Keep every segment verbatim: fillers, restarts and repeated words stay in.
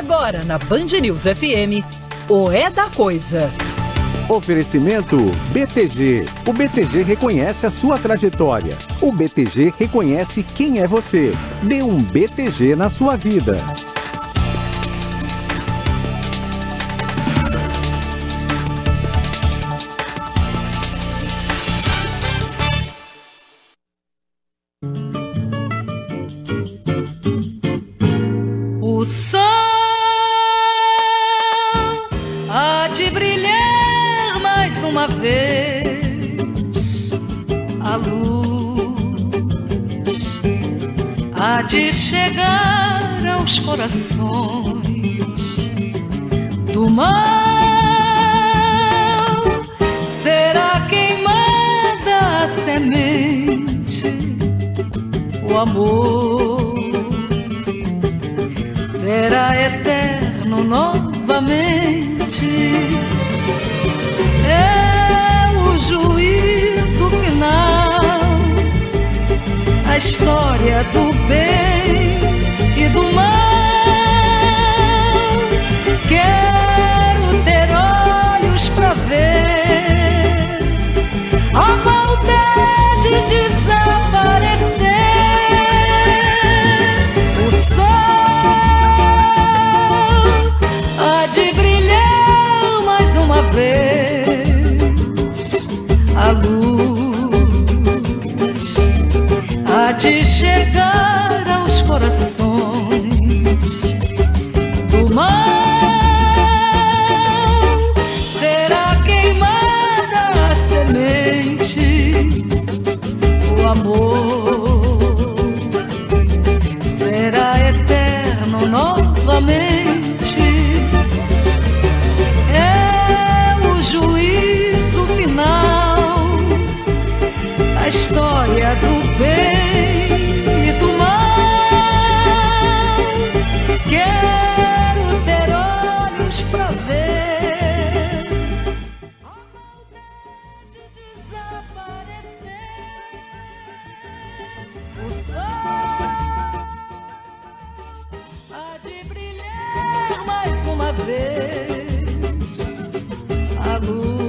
Agora na Band News F M, o É da Coisa. Oferecimento B T G. O B T G reconhece a sua trajetória. O B T G reconhece quem é você. Dê um B T G na sua vida. O sol há de brilhar mais uma vez, a luz há de chegar aos corações do mal, será queimada a semente, o amor será eterno novamente. É o juízo final, a história do bem e do mal. Quero ter olhos pra ver a maldade desaparecer. O sol de brilhar mais uma vez, a luz há de chegar aos corações do mal, será queimada a semente, o amor será eterno novamente. A história do bem e do mal. Quero ter olhos pra ver a maldade desaparecer. O sol há de brilhar mais uma vez, a luz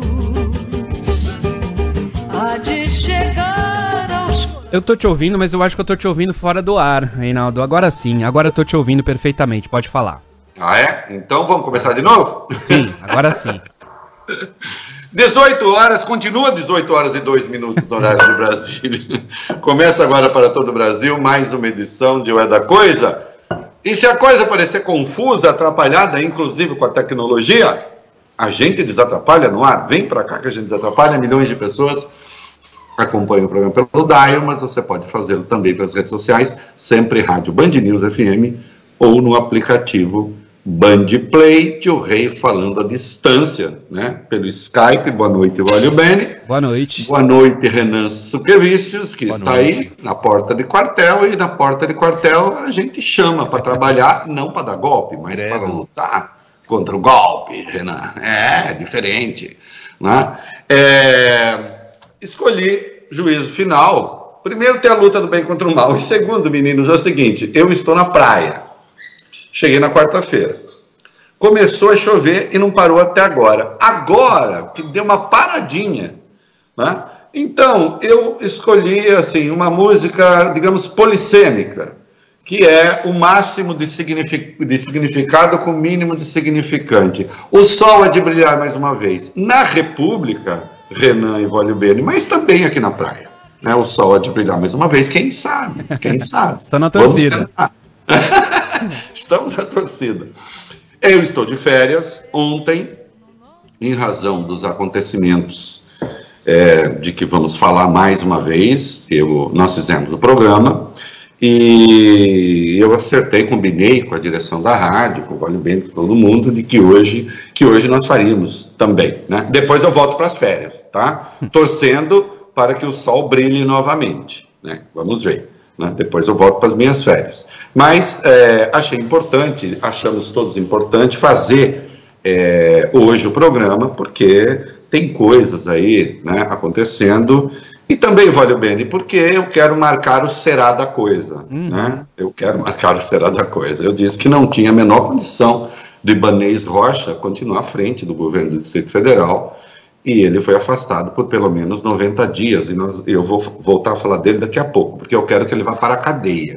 de chegar aos... Eu tô te ouvindo, mas eu acho que eu tô te ouvindo fora do ar, Reinaldo. Agora sim, agora eu tô te ouvindo perfeitamente, pode falar. Ah, é? Então vamos começar de novo? Sim, agora sim. dezoito horas, continua dezoito horas e dois minutos no horário de Brasília. Começa agora para todo o Brasil mais uma edição de O É da Coisa. E se a coisa parecer confusa, atrapalhada, inclusive com a tecnologia, a gente desatrapalha no ar. Vem para cá que a gente desatrapalha, milhões de pessoas acompanha o programa pelo Dial, mas você pode fazê-lo também pelas redes sociais, sempre Rádio Band News F M ou no aplicativo Band Play, Tio Rei falando à distância, né? Pelo Skype. Boa noite, Valio Bene. Boa noite. Boa noite, Renan Suquevicius, que Boa está noite. aí na porta de quartel, e na porta de quartel a gente chama para trabalhar, não para dar golpe, mas Credo. para lutar contra o golpe, Renan. É, diferente, né? É... Escolhi juízo final. Primeiro tem a luta do bem contra o mal. E segundo, meninos, é o seguinte: eu estou na praia. Cheguei na quarta-feira. Começou a chover e não parou até agora. Agora que deu uma paradinha, né? Então eu escolhi assim uma música, digamos, polissêmica, que é o máximo de, signific... de significado com o mínimo de significante. O sol há de brilhar mais uma vez. Na República, Renan e Valio Bene, mas também aqui na praia, né? O sol há de brilhar mais uma vez, quem sabe, quem sabe. Tô na torcida. Estamos na torcida. Eu estou de férias. Ontem, em razão dos acontecimentos é, de que vamos falar mais uma vez, eu, nós fizemos o programa e eu acertei, combinei com a direção da rádio, com o Valio Bene, com todo mundo, de que hoje, que hoje nós faríamos também, né? Depois eu volto para as férias, tá? Torcendo para que o sol brilhe novamente, né? Vamos ver, né? Depois eu volto para as minhas férias. Mas é, achei importante, achamos todos importante fazer é, hoje o programa, porque tem coisas aí, né, acontecendo E também, Valio Bene, porque eu quero marcar o será da coisa. Uhum. Né? Eu quero marcar o será da coisa. Eu disse que não tinha a menor condição de Ibanez Rocha continuar à frente do governo do Distrito Federal, e ele foi afastado por pelo menos noventa dias, e nós, eu vou voltar a falar dele daqui a pouco, porque eu quero que ele vá para a cadeia.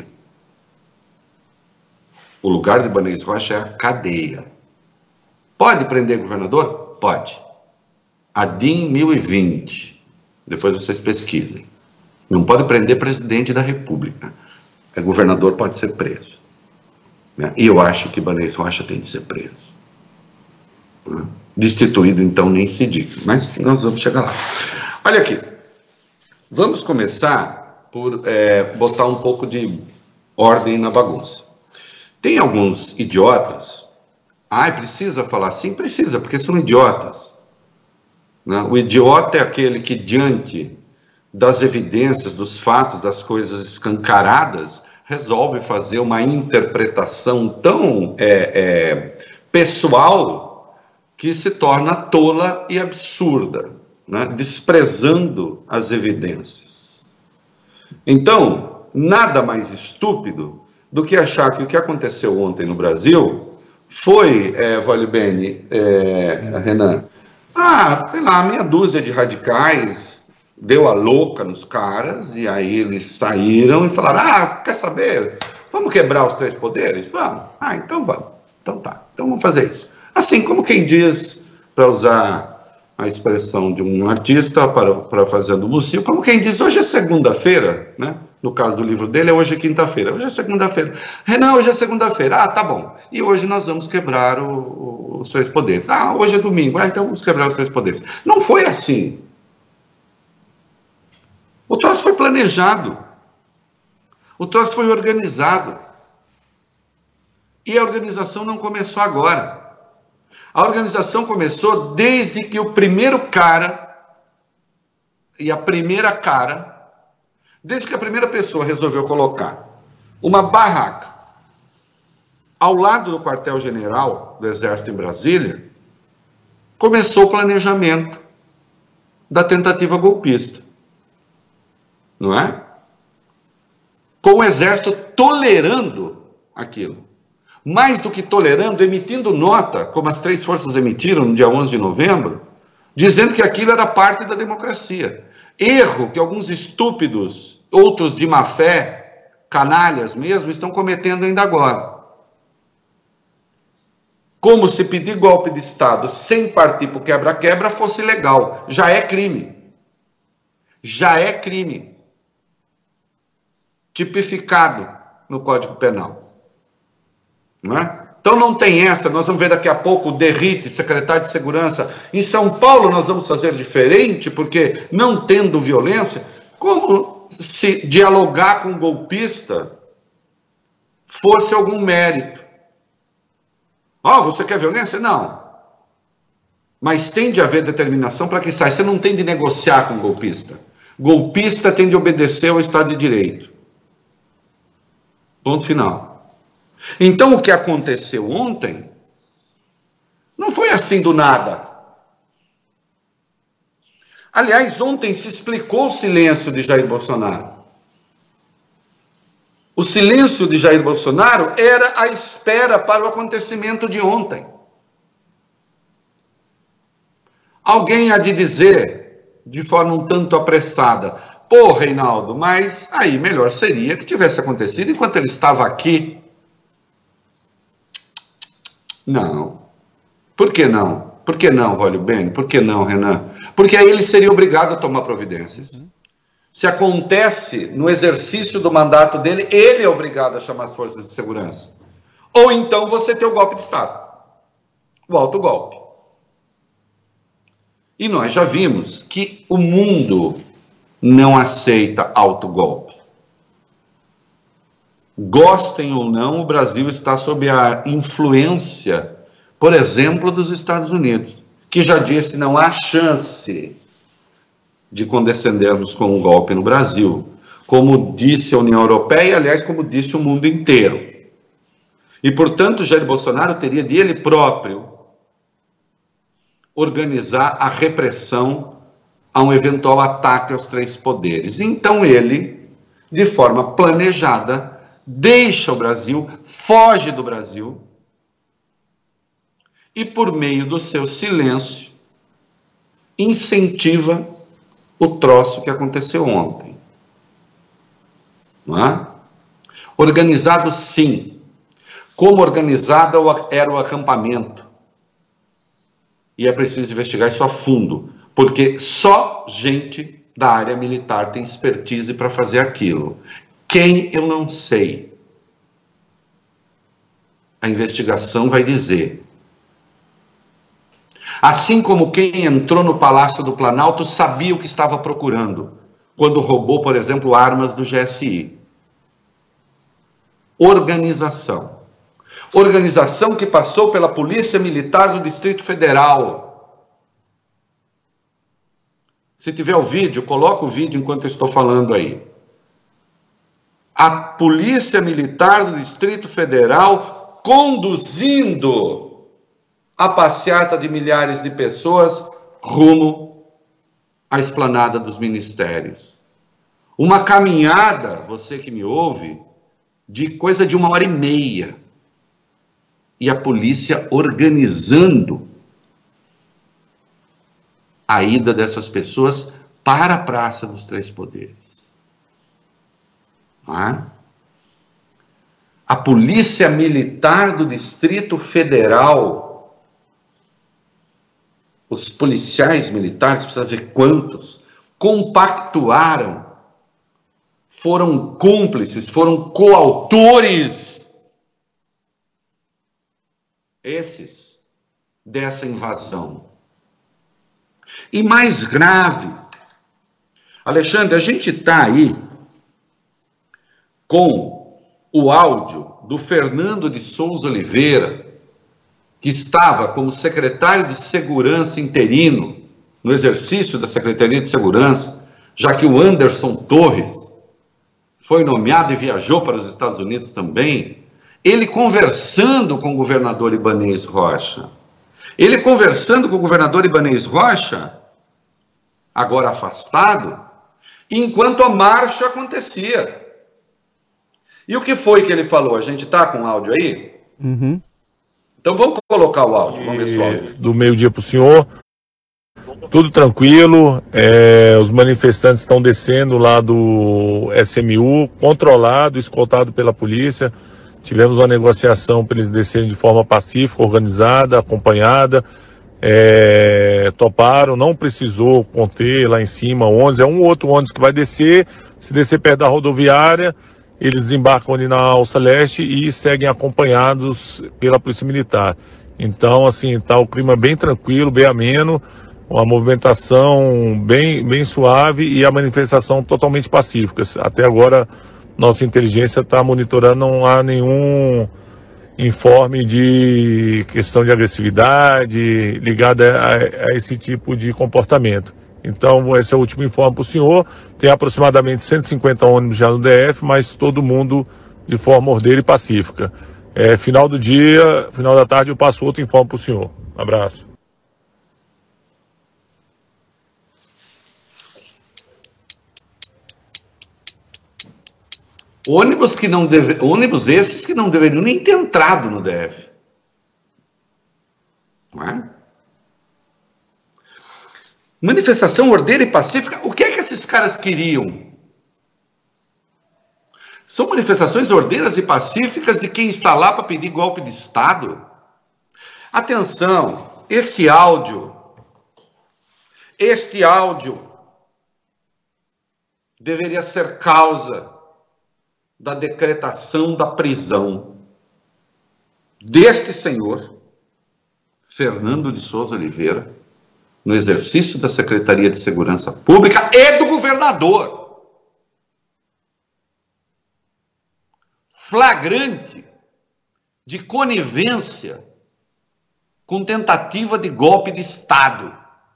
O lugar de Ibanez Rocha é a cadeia. Pode prender governador? Pode. A D I M mil e vinte. Depois vocês pesquisem. Não pode prender presidente da República. O governador pode ser preso. Né? E eu acho que Ibanez Rocha tem de ser preso. Né? Destituído, então, nem se diz. Mas nós vamos chegar lá. Olha aqui. Vamos começar por é, botar um pouco de ordem na bagunça. Tem alguns idiotas. Ah, precisa falar assim? Precisa, porque são idiotas. Né? O idiota é aquele que, diante das evidências, dos fatos, das coisas escancaradas, resolve fazer uma interpretação tão é, é, pessoal que se torna tola e absurda, né? Desprezando as evidências. Então, nada mais estúpido do que achar que o que aconteceu ontem no Brasil foi, é, Valio Bene, é, Renan, ah, sei lá, meia dúzia de radicais deu a louca nos caras, e aí eles saíram e falaram, ah, quer saber, vamos quebrar os três poderes? Vamos. Ah, então vamos. Então tá, então vamos fazer isso. Assim como quem diz, para usar a expressão de um artista, para, para fazendo Lucio, como quem diz, hoje é segunda-feira, né? No caso do livro dele, é hoje é quinta-feira. Hoje é segunda-feira. Renan, hoje é segunda-feira. Ah, tá bom. E hoje nós vamos quebrar o, o, os três poderes. Ah, hoje é domingo. Ah, então vamos quebrar os três poderes. Não foi assim. O troço foi planejado. O troço foi organizado. E a organização não começou agora. A organização começou desde que o primeiro cara e a primeira cara, desde que a primeira pessoa resolveu colocar uma barraca ao lado do quartel-general do Exército em Brasília, começou o planejamento da tentativa golpista. Não é? Com o Exército tolerando aquilo. Mais do que tolerando, emitindo nota, como as três forças emitiram no dia onze de novembro, dizendo que aquilo era parte da democracia. Erro que alguns estúpidos, outros de má fé, canalhas mesmo, estão cometendo ainda agora. Como se pedir golpe de Estado sem partir para o quebra-quebra fosse legal. Já é crime. Já é crime. Tipificado no Código Penal. Não é? Então não tem essa, nós vamos ver daqui a pouco o Derrite, secretário de Segurança. Em São Paulo nós vamos fazer diferente, porque não tendo violência, como se dialogar com um golpista fosse algum mérito. Ó, oh, você quer violência? Não. Mas tem de haver determinação para que saia. Você não tem de negociar com um golpista. Golpista tem de obedecer ao Estado de Direito. Ponto final. Então, o que aconteceu ontem não foi assim do nada. Aliás, ontem se explicou o silêncio de Jair Bolsonaro. O silêncio de Jair Bolsonaro era a espera para o acontecimento de ontem. Alguém há de dizer, de forma um tanto apressada, pô, Reinaldo, mas aí melhor seria que tivesse acontecido enquanto ele estava aqui. Não. Por que não? Por que não, Valio Bene? Por que não, Renan? Porque aí ele seria obrigado a tomar providências. Se acontece no exercício do mandato dele, ele é obrigado a chamar as forças de segurança. Ou então você tem o golpe de Estado. O autogolpe. E nós já vimos que o mundo não aceita autogolpe. Gostem ou não, o Brasil está sob a influência, por exemplo, dos Estados Unidos, que já disse não há chance de condescendermos com um golpe no Brasil, como disse a União Europeia, aliás, como disse o mundo inteiro. E, portanto, Jair Bolsonaro teria de ele próprio organizar a repressão a um eventual ataque aos três poderes. Então ele, de forma planejada, deixa o Brasil, foge do Brasil e, por meio do seu silêncio, incentiva o troço que aconteceu ontem. Não é? Organizado, sim. Como organizado era o acampamento. E é preciso investigar isso a fundo, porque só gente da área militar tem expertise para fazer aquilo. Quem, eu não sei. A investigação vai dizer. Assim como quem entrou no Palácio do Planalto sabia o que estava procurando, quando roubou, por exemplo, armas do G S I. Organização. Organização que passou pela Polícia Militar do Distrito Federal. Se tiver o vídeo, coloca o vídeo enquanto eu estou falando aí. A Polícia Militar do Distrito Federal conduzindo a passeata de milhares de pessoas rumo à esplanada dos ministérios. Uma caminhada, você que me ouve, de coisa de uma hora e meia. E a polícia organizando a ida dessas pessoas para a Praça dos Três Poderes. Não é? A Polícia Militar do Distrito Federal, os policiais militares, precisa ver quantos, compactuaram, foram cúmplices, foram coautores, esses, dessa invasão. E mais grave, Alexandre, a gente está aí com o áudio do Fernando de Souza Oliveira, que estava como secretário de Segurança interino no exercício da Secretaria de Segurança, já que o Anderson Torres foi nomeado e viajou para os Estados Unidos também, ele conversando com o governador Ibanez Rocha, ele conversando com o governador Ibanez Rocha, agora afastado, enquanto a marcha acontecia. E o que foi que ele falou? A gente está com o áudio aí? Uhum. Então vamos colocar o áudio, vamos ver o áudio. Do meio-dia para o senhor, tudo tranquilo, é, os manifestantes estão descendo lá do S M U, controlado, escoltado pela polícia. Tivemos uma negociação para eles descerem de forma pacífica, organizada, acompanhada. É, toparam, não precisou conter lá em cima ônibus, é um outro ônibus que vai descer. Se descer perto da rodoviária, eles desembarcam ali na Alça Leste e seguem acompanhados pela Polícia Militar. Então, assim, está o clima bem tranquilo, bem ameno, uma movimentação bem, bem suave e a manifestação totalmente pacífica. Até agora, nossa inteligência está monitorando, não há nenhum informe de questão de agressividade ligada a, a esse tipo de comportamento. Então, esse é o último informe para o senhor. Tem aproximadamente cento e cinquenta ônibus já no D F, mas todo mundo de forma ordeira e pacífica. É, final do dia, final da tarde, eu passo outro informe para o senhor. Um abraço. Ônibus, que não deve... ônibus esses que não deveriam nem ter entrado no D F. Não é? Manifestação ordeira e pacífica, o que é que esses caras queriam? São manifestações ordeiras e pacíficas de quem está lá para pedir golpe de Estado? Atenção, esse áudio, este áudio deveria ser causa da decretação da prisão deste senhor, Fernando de Souza Oliveira, no exercício da Secretaria de Segurança Pública e do governador. Flagrante de conivência com tentativa de golpe de Estado.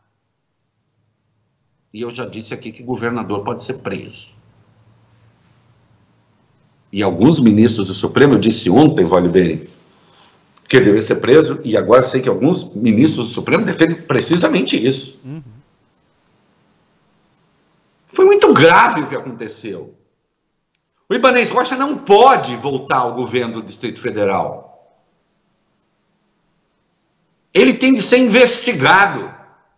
E eu já disse aqui que governador pode ser preso. E alguns ministros do Supremo, eu disse ontem, vale bem, que deve ser preso, e agora sei que alguns ministros do Supremo defendem precisamente isso. Uhum. Foi muito grave o que aconteceu. O Ibanez Rocha não pode voltar ao governo do Distrito Federal. Ele tem de ser investigado.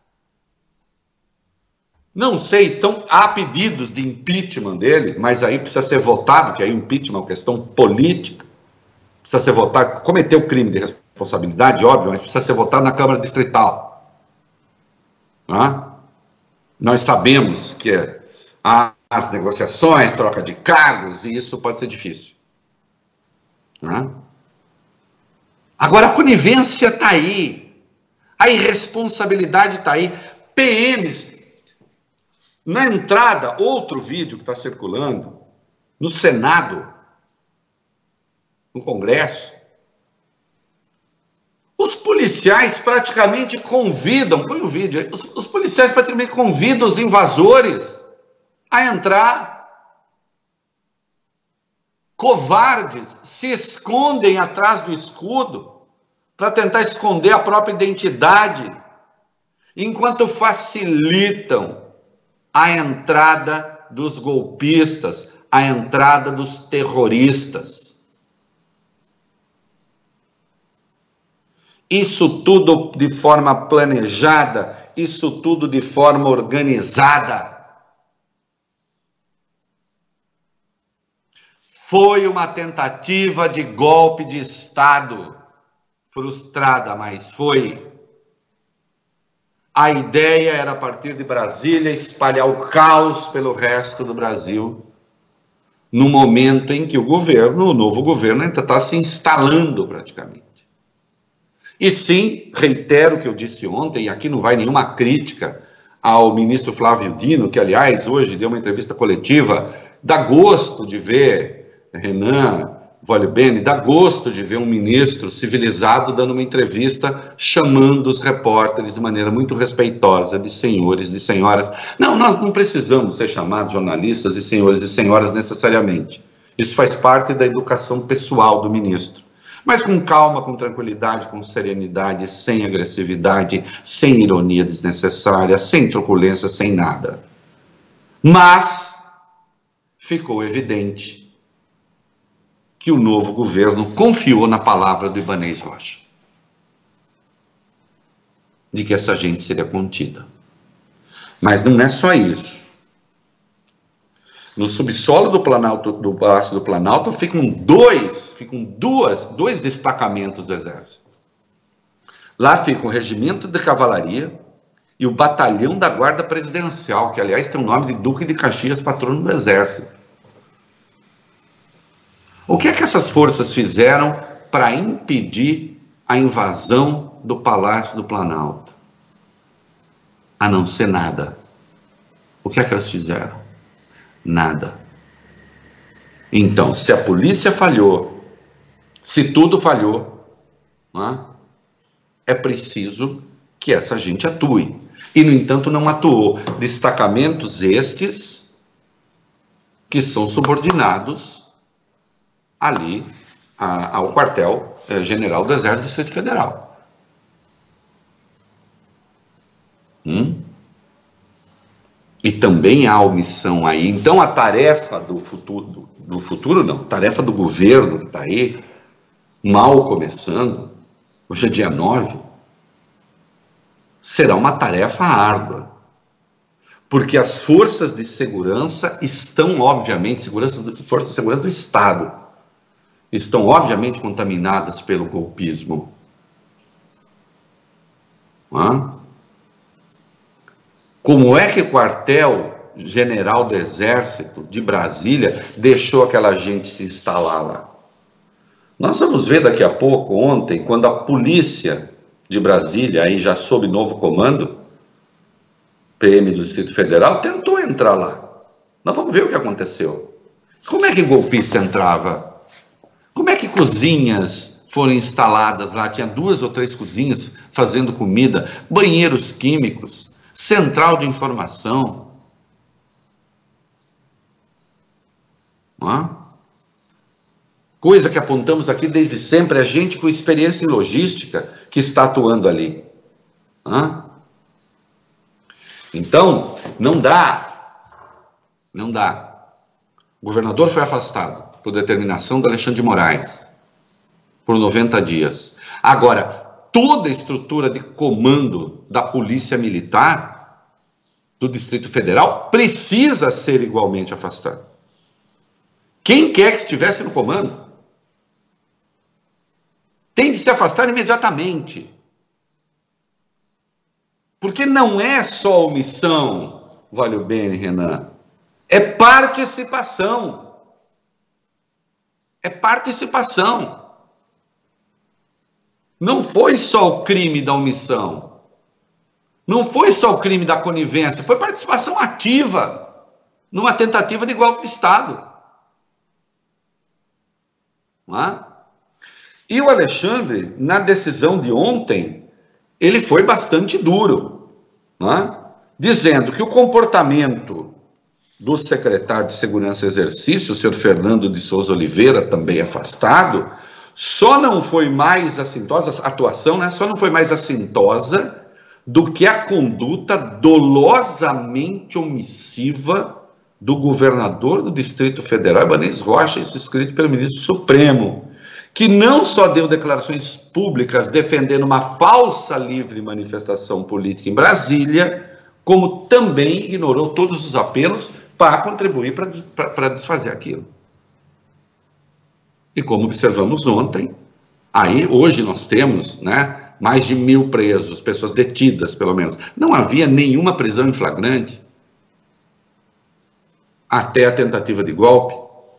Não sei, então há pedidos de impeachment dele, mas aí precisa ser votado, que aí o impeachment é uma questão política. Precisa ser votado, cometeu crime de responsabilidade, óbvio, mas precisa ser votado na Câmara Distrital. Não? Nós sabemos que há as negociações, troca de cargos, e isso pode ser difícil. Não? Agora, a conivência está aí, a irresponsabilidade está aí. P Ms, na entrada, outro vídeo que está circulando, no Senado, no Congresso, os policiais praticamente convidam, põe o vídeo aí, os, os policiais praticamente convidam os invasores a entrar. Covardes se escondem atrás do escudo para tentar esconder a própria identidade, enquanto facilitam a entrada dos golpistas, a entrada dos terroristas. Isso tudo de forma planejada, isso tudo de forma organizada. Foi uma tentativa de golpe de Estado, frustrada, mas foi. A ideia era, a partir de Brasília, espalhar o caos pelo resto do Brasil, no momento em que o governo, o novo governo, ainda está se instalando praticamente. E sim, reitero o que eu disse ontem, e aqui não vai nenhuma crítica ao ministro Flávio Dino, que, aliás, hoje deu uma entrevista coletiva. Dá gosto de ver, Renan, Volibene, dá gosto de ver um ministro civilizado dando uma entrevista, chamando os repórteres de maneira muito respeitosa de senhores, de senhoras. Não, nós não precisamos ser chamados jornalistas de senhores e senhoras necessariamente. Isso faz parte da educação pessoal do ministro. Mas com calma, com tranquilidade, com serenidade, sem agressividade, sem ironia desnecessária, sem truculência, sem nada. Mas ficou evidente que o novo governo confiou na palavra do Ibanez Rocha, de que essa gente seria contida. Mas não é só isso. No subsolo do Planalto, do Palácio do Planalto, ficam dois, ficam duas, dois destacamentos do Exército. Lá fica o Regimento de Cavalaria e o Batalhão da Guarda Presidencial, que, aliás, tem o nome de Duque de Caxias, patrono do Exército. O que é que essas forças fizeram para impedir a invasão do Palácio do Planalto? A não ser nada. O que é que elas fizeram? Nada. Então, se a polícia falhou, se tudo falhou, não é? É preciso que essa gente atue. E, no entanto, não atuou. Destacamentos estes que são subordinados ali a, ao quartel eh, general do Exército do Distrito Federal. Hum? E também há omissão aí. Então, a tarefa do futuro, do, do futuro não, tarefa do governo que está aí, mal começando, hoje é dia nove, será uma tarefa árdua. Porque as forças de segurança estão, obviamente, segurança, forças de segurança do Estado, estão, obviamente, contaminadas pelo golpismo. Hã? Como é que o quartel-general do Exército de Brasília deixou aquela gente se instalar lá? Nós vamos ver daqui a pouco, ontem, quando a polícia de Brasília, aí já sob novo comando, P M do Distrito Federal, tentou entrar lá. Nós vamos ver o que aconteceu. Como é que golpista entrava? Como é que cozinhas foram instaladas lá? Tinha duas ou três cozinhas fazendo comida, banheiros químicos, central de informação. Não é? Coisa que apontamos aqui desde sempre, é gente com experiência em logística que está atuando ali. Não é? Então, não dá Não dá. O governador foi afastado por determinação do Alexandre de Moraes por noventa dias. Agora, toda a estrutura de comando da Polícia Militar do Distrito Federal precisa ser igualmente afastada. Quem quer que estivesse no comando tem de se afastar imediatamente. Porque não é só omissão, valeu bem, Renan, é participação. É participação. Não foi só o crime da omissão. Não foi só o crime da conivência, foi participação ativa numa tentativa de golpe de Estado. Não é? E o Alexandre, na decisão de ontem, ele foi bastante duro, não é? Dizendo que o comportamento do secretário de Segurança e Exercício, o senhor Fernando de Souza Oliveira, também afastado, só não foi mais assintosa, a atuação, né, só não foi mais assintosa do que a conduta dolosamente omissiva do governador do Distrito Federal, Ibanez Rocha, isso escrito pelo ministro Supremo, que não só deu declarações públicas defendendo uma falsa livre manifestação política em Brasília, como também ignorou todos os apelos para contribuir para desfazer aquilo. E como observamos ontem, aí hoje nós temos, né, mais de mil presos, pessoas detidas pelo menos. Não havia nenhuma prisão em flagrante até a tentativa de golpe,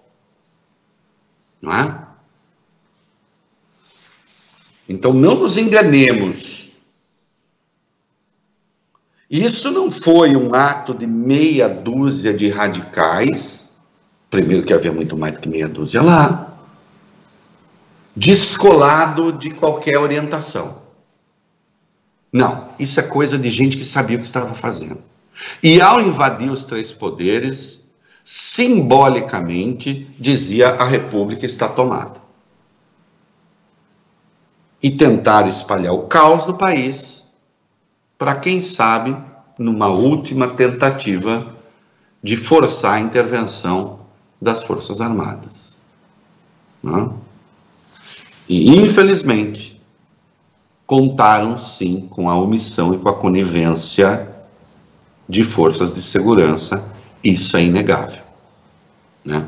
não é? Então não nos enganemos. Isso não foi um ato de meia dúzia de radicais, primeiro que havia muito mais do que meia dúzia lá, descolado de qualquer orientação. Não, isso é coisa de gente que sabia o que estava fazendo. E ao invadir os três poderes, simbolicamente dizia: a República está tomada. E tentaram espalhar o caos no país, para quem sabe, numa última tentativa de forçar a intervenção das Forças Armadas. Não? E, infelizmente, contaram sim com a omissão e com a conivência de forças de segurança, isso é inegável, né?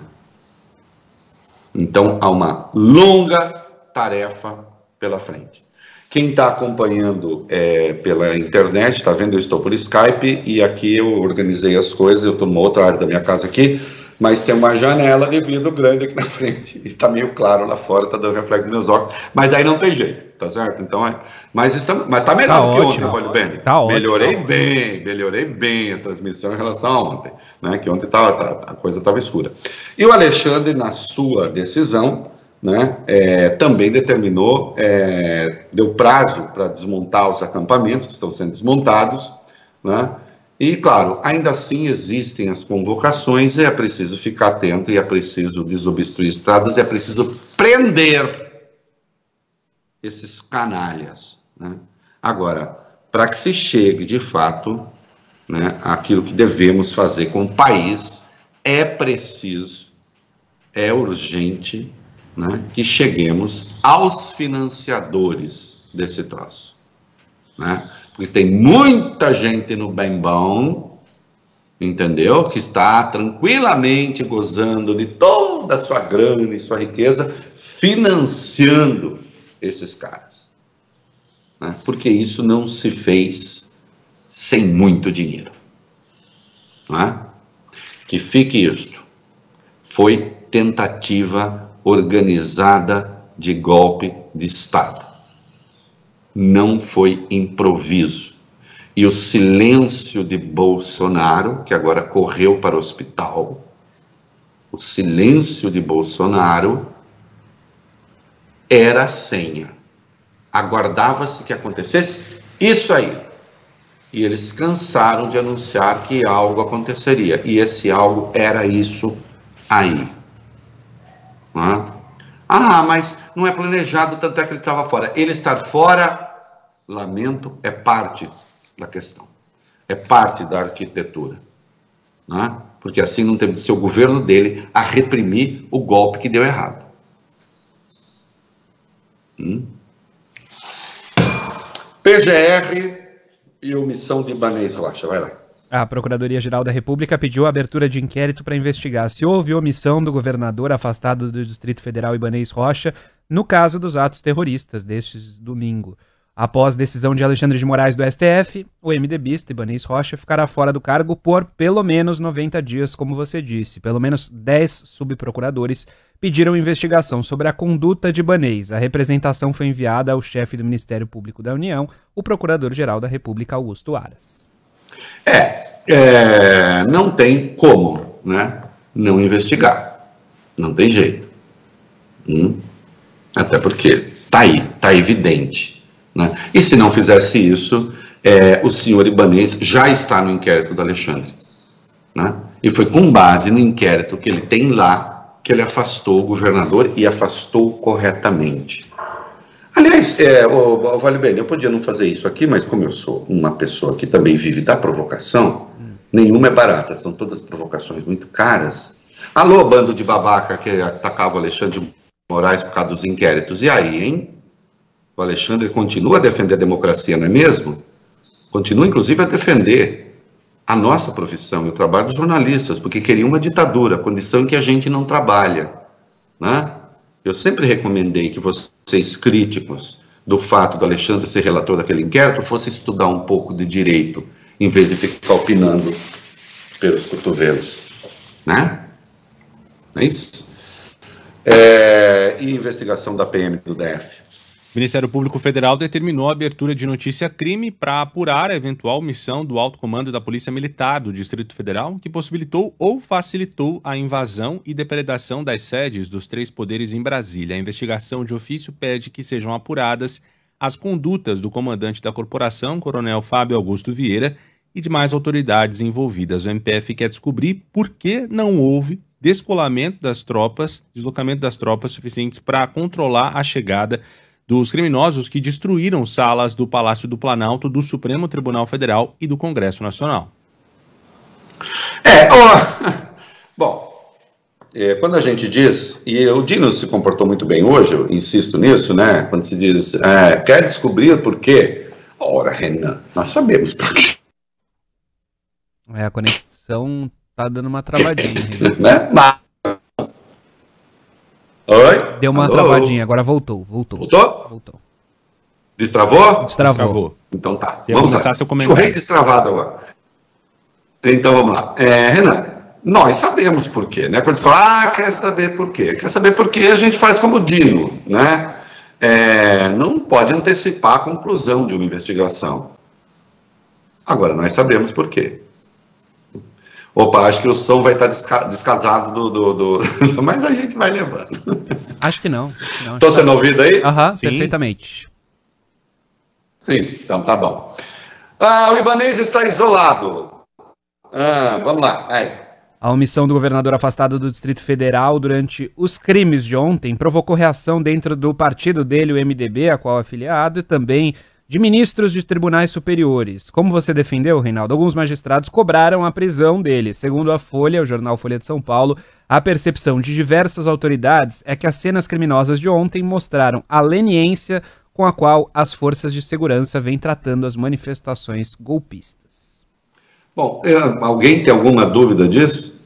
Então há uma longa tarefa pela frente. Quem está acompanhando é, pela internet, está vendo, eu estou por Skype, e aqui eu organizei as coisas, eu estou numa outra área da minha casa aqui, mas tem uma janela de vidro grande aqui na frente, e está meio claro lá fora, está dando reflexo nos meus óculos, mas aí não tem jeito, tá certo? Então, é, mas está mas tá melhor tá do que ótimo. Ontem, Paulo Bene. Tá melhorei ótimo. bem, melhorei bem a transmissão em relação a ontem, né? Que ontem tava, a coisa estava escura. E o Alexandre, na sua decisão, né, é, também determinou, é, deu prazo para desmontar os acampamentos que estão sendo desmontados, né? E, claro, ainda assim existem as convocações, e é preciso ficar atento, e é preciso desobstruir estradas, e é preciso prender esses canalhas, né? Agora, para que se chegue, de fato, né, àquilo que devemos fazer com o país, é preciso, é urgente, né, que cheguemos aos financiadores desse troço, né? Porque tem muita gente no bem bom, entendeu? Que está tranquilamente gozando de toda a sua grana e sua riqueza, financiando esses caras, né? Porque isso não se fez sem muito dinheiro, não é? Que fique isto, foi tentativa organizada de golpe de Estado. Não foi improviso. E o silêncio de Bolsonaro, que agora correu para o hospital, o silêncio de Bolsonaro era a senha. Aguardava-se que acontecesse isso aí. E eles cansaram de anunciar que algo aconteceria. E esse algo era isso aí. Ah, mas não é planejado, tanto é que ele estava fora. Ele estar fora, lamento, é parte da questão. É parte da arquitetura, né? porque assim não teve de ser o governo dele a reprimir o golpe que deu errado. Hum? P G R e omissão de Ibanez Rocha, vai lá. A Procuradoria-Geral da República pediu a abertura de inquérito para investigar se houve omissão do governador afastado do Distrito Federal Ibanez Rocha no caso dos atos terroristas destes domingo. Após decisão de Alexandre de Moraes do S T F, o MDBista Ibanez Rocha ficará fora do cargo por pelo menos noventa dias, como você disse. Pelo menos dez subprocuradores pediram investigação sobre a conduta de Ibanez. A representação foi enviada ao chefe do Ministério Público da União, o Procurador-Geral da República, Augusto Aras. É, é, não tem como, né, não investigar. Não tem jeito. Hum? Até porque tá aí, tá evidente. Né? E se não fizesse isso, é, o senhor Ibanez já está no inquérito do Alexandre. Né? E foi com base no inquérito que ele tem lá que ele afastou o governador e afastou corretamente. Aliás, é, o, o Vale Bem, eu podia não fazer isso aqui, mas como eu sou uma pessoa que também vive da provocação, hum. nenhuma é barata, são todas provocações muito caras. Alô, bando de babaca que atacava o Alexandre de Moraes por causa dos inquéritos. E aí, hein? O Alexandre continua a defender a democracia, não é mesmo? Continua, inclusive, a defender a nossa profissão e o trabalho dos jornalistas, porque queria uma ditadura, condição em que a gente não trabalha. Né? Eu sempre recomendei que vocês, críticos do fato do Alexandre ser relator daquele inquérito, fossem estudar um pouco de direito, em vez de ficar opinando pelos cotovelos. Né? É isso? É... E investigação da P M do D F? O Ministério Público Federal determinou a abertura de notícia-crime para apurar a eventual omissão do alto comando da Polícia Militar do Distrito Federal, que possibilitou ou facilitou a invasão e depredação das sedes dos três poderes em Brasília. A investigação de ofício pede que sejam apuradas as condutas do comandante da corporação, Coronel Fábio Augusto Vieira, e demais autoridades envolvidas. O M P F quer descobrir por que não houve descolamento das tropas, deslocamento das tropas suficientes para controlar a chegada dos criminosos que destruíram salas do Palácio do Planalto, do Supremo Tribunal Federal e do Congresso Nacional. É, ó, bom, é, quando a gente diz, e o Dino se comportou muito bem hoje, eu insisto nisso, né, quando se diz, é, quer descobrir por quê? Ora, Renan, nós sabemos por quê. É, a conexão tá dando uma travadinha, Renan. Né? Mas... Oi? Deu uma Alô? travadinha, agora voltou, voltou. Voltou? Voltou. Destravou? Destravou. Destravou. Então tá. Você ia vamos começar lá. seu comentário. Churrei destravado agora. Então vamos lá. É, Renan, nós sabemos por quê, né? Quando você fala, ah, quer saber por quê? Quer saber por quê, a gente faz como o Dino, né? É, não pode antecipar a conclusão de uma investigação. Agora, nós sabemos por quê. Opa, acho que o som vai estar desca descasado do, do, do... Mas a gente vai levando. Acho que não. Estou sendo ouvido aí? Aham, uhum, perfeitamente. Sim, então tá bom. Ah, o Ibanez está isolado. Ah, vamos lá, aí. A omissão do governador afastado do Distrito Federal durante os crimes de ontem provocou reação dentro do partido dele, o M D B, a qual é afiliado, e também de ministros de tribunais superiores. Como você defendeu, Reinaldo, alguns magistrados cobraram a prisão dele. Segundo a Folha, o jornal Folha de São Paulo, a percepção de diversas autoridades é que as cenas criminosas de ontem mostraram a leniência com a qual as forças de segurança vêm tratando as manifestações golpistas. Bom, alguém tem alguma dúvida disso?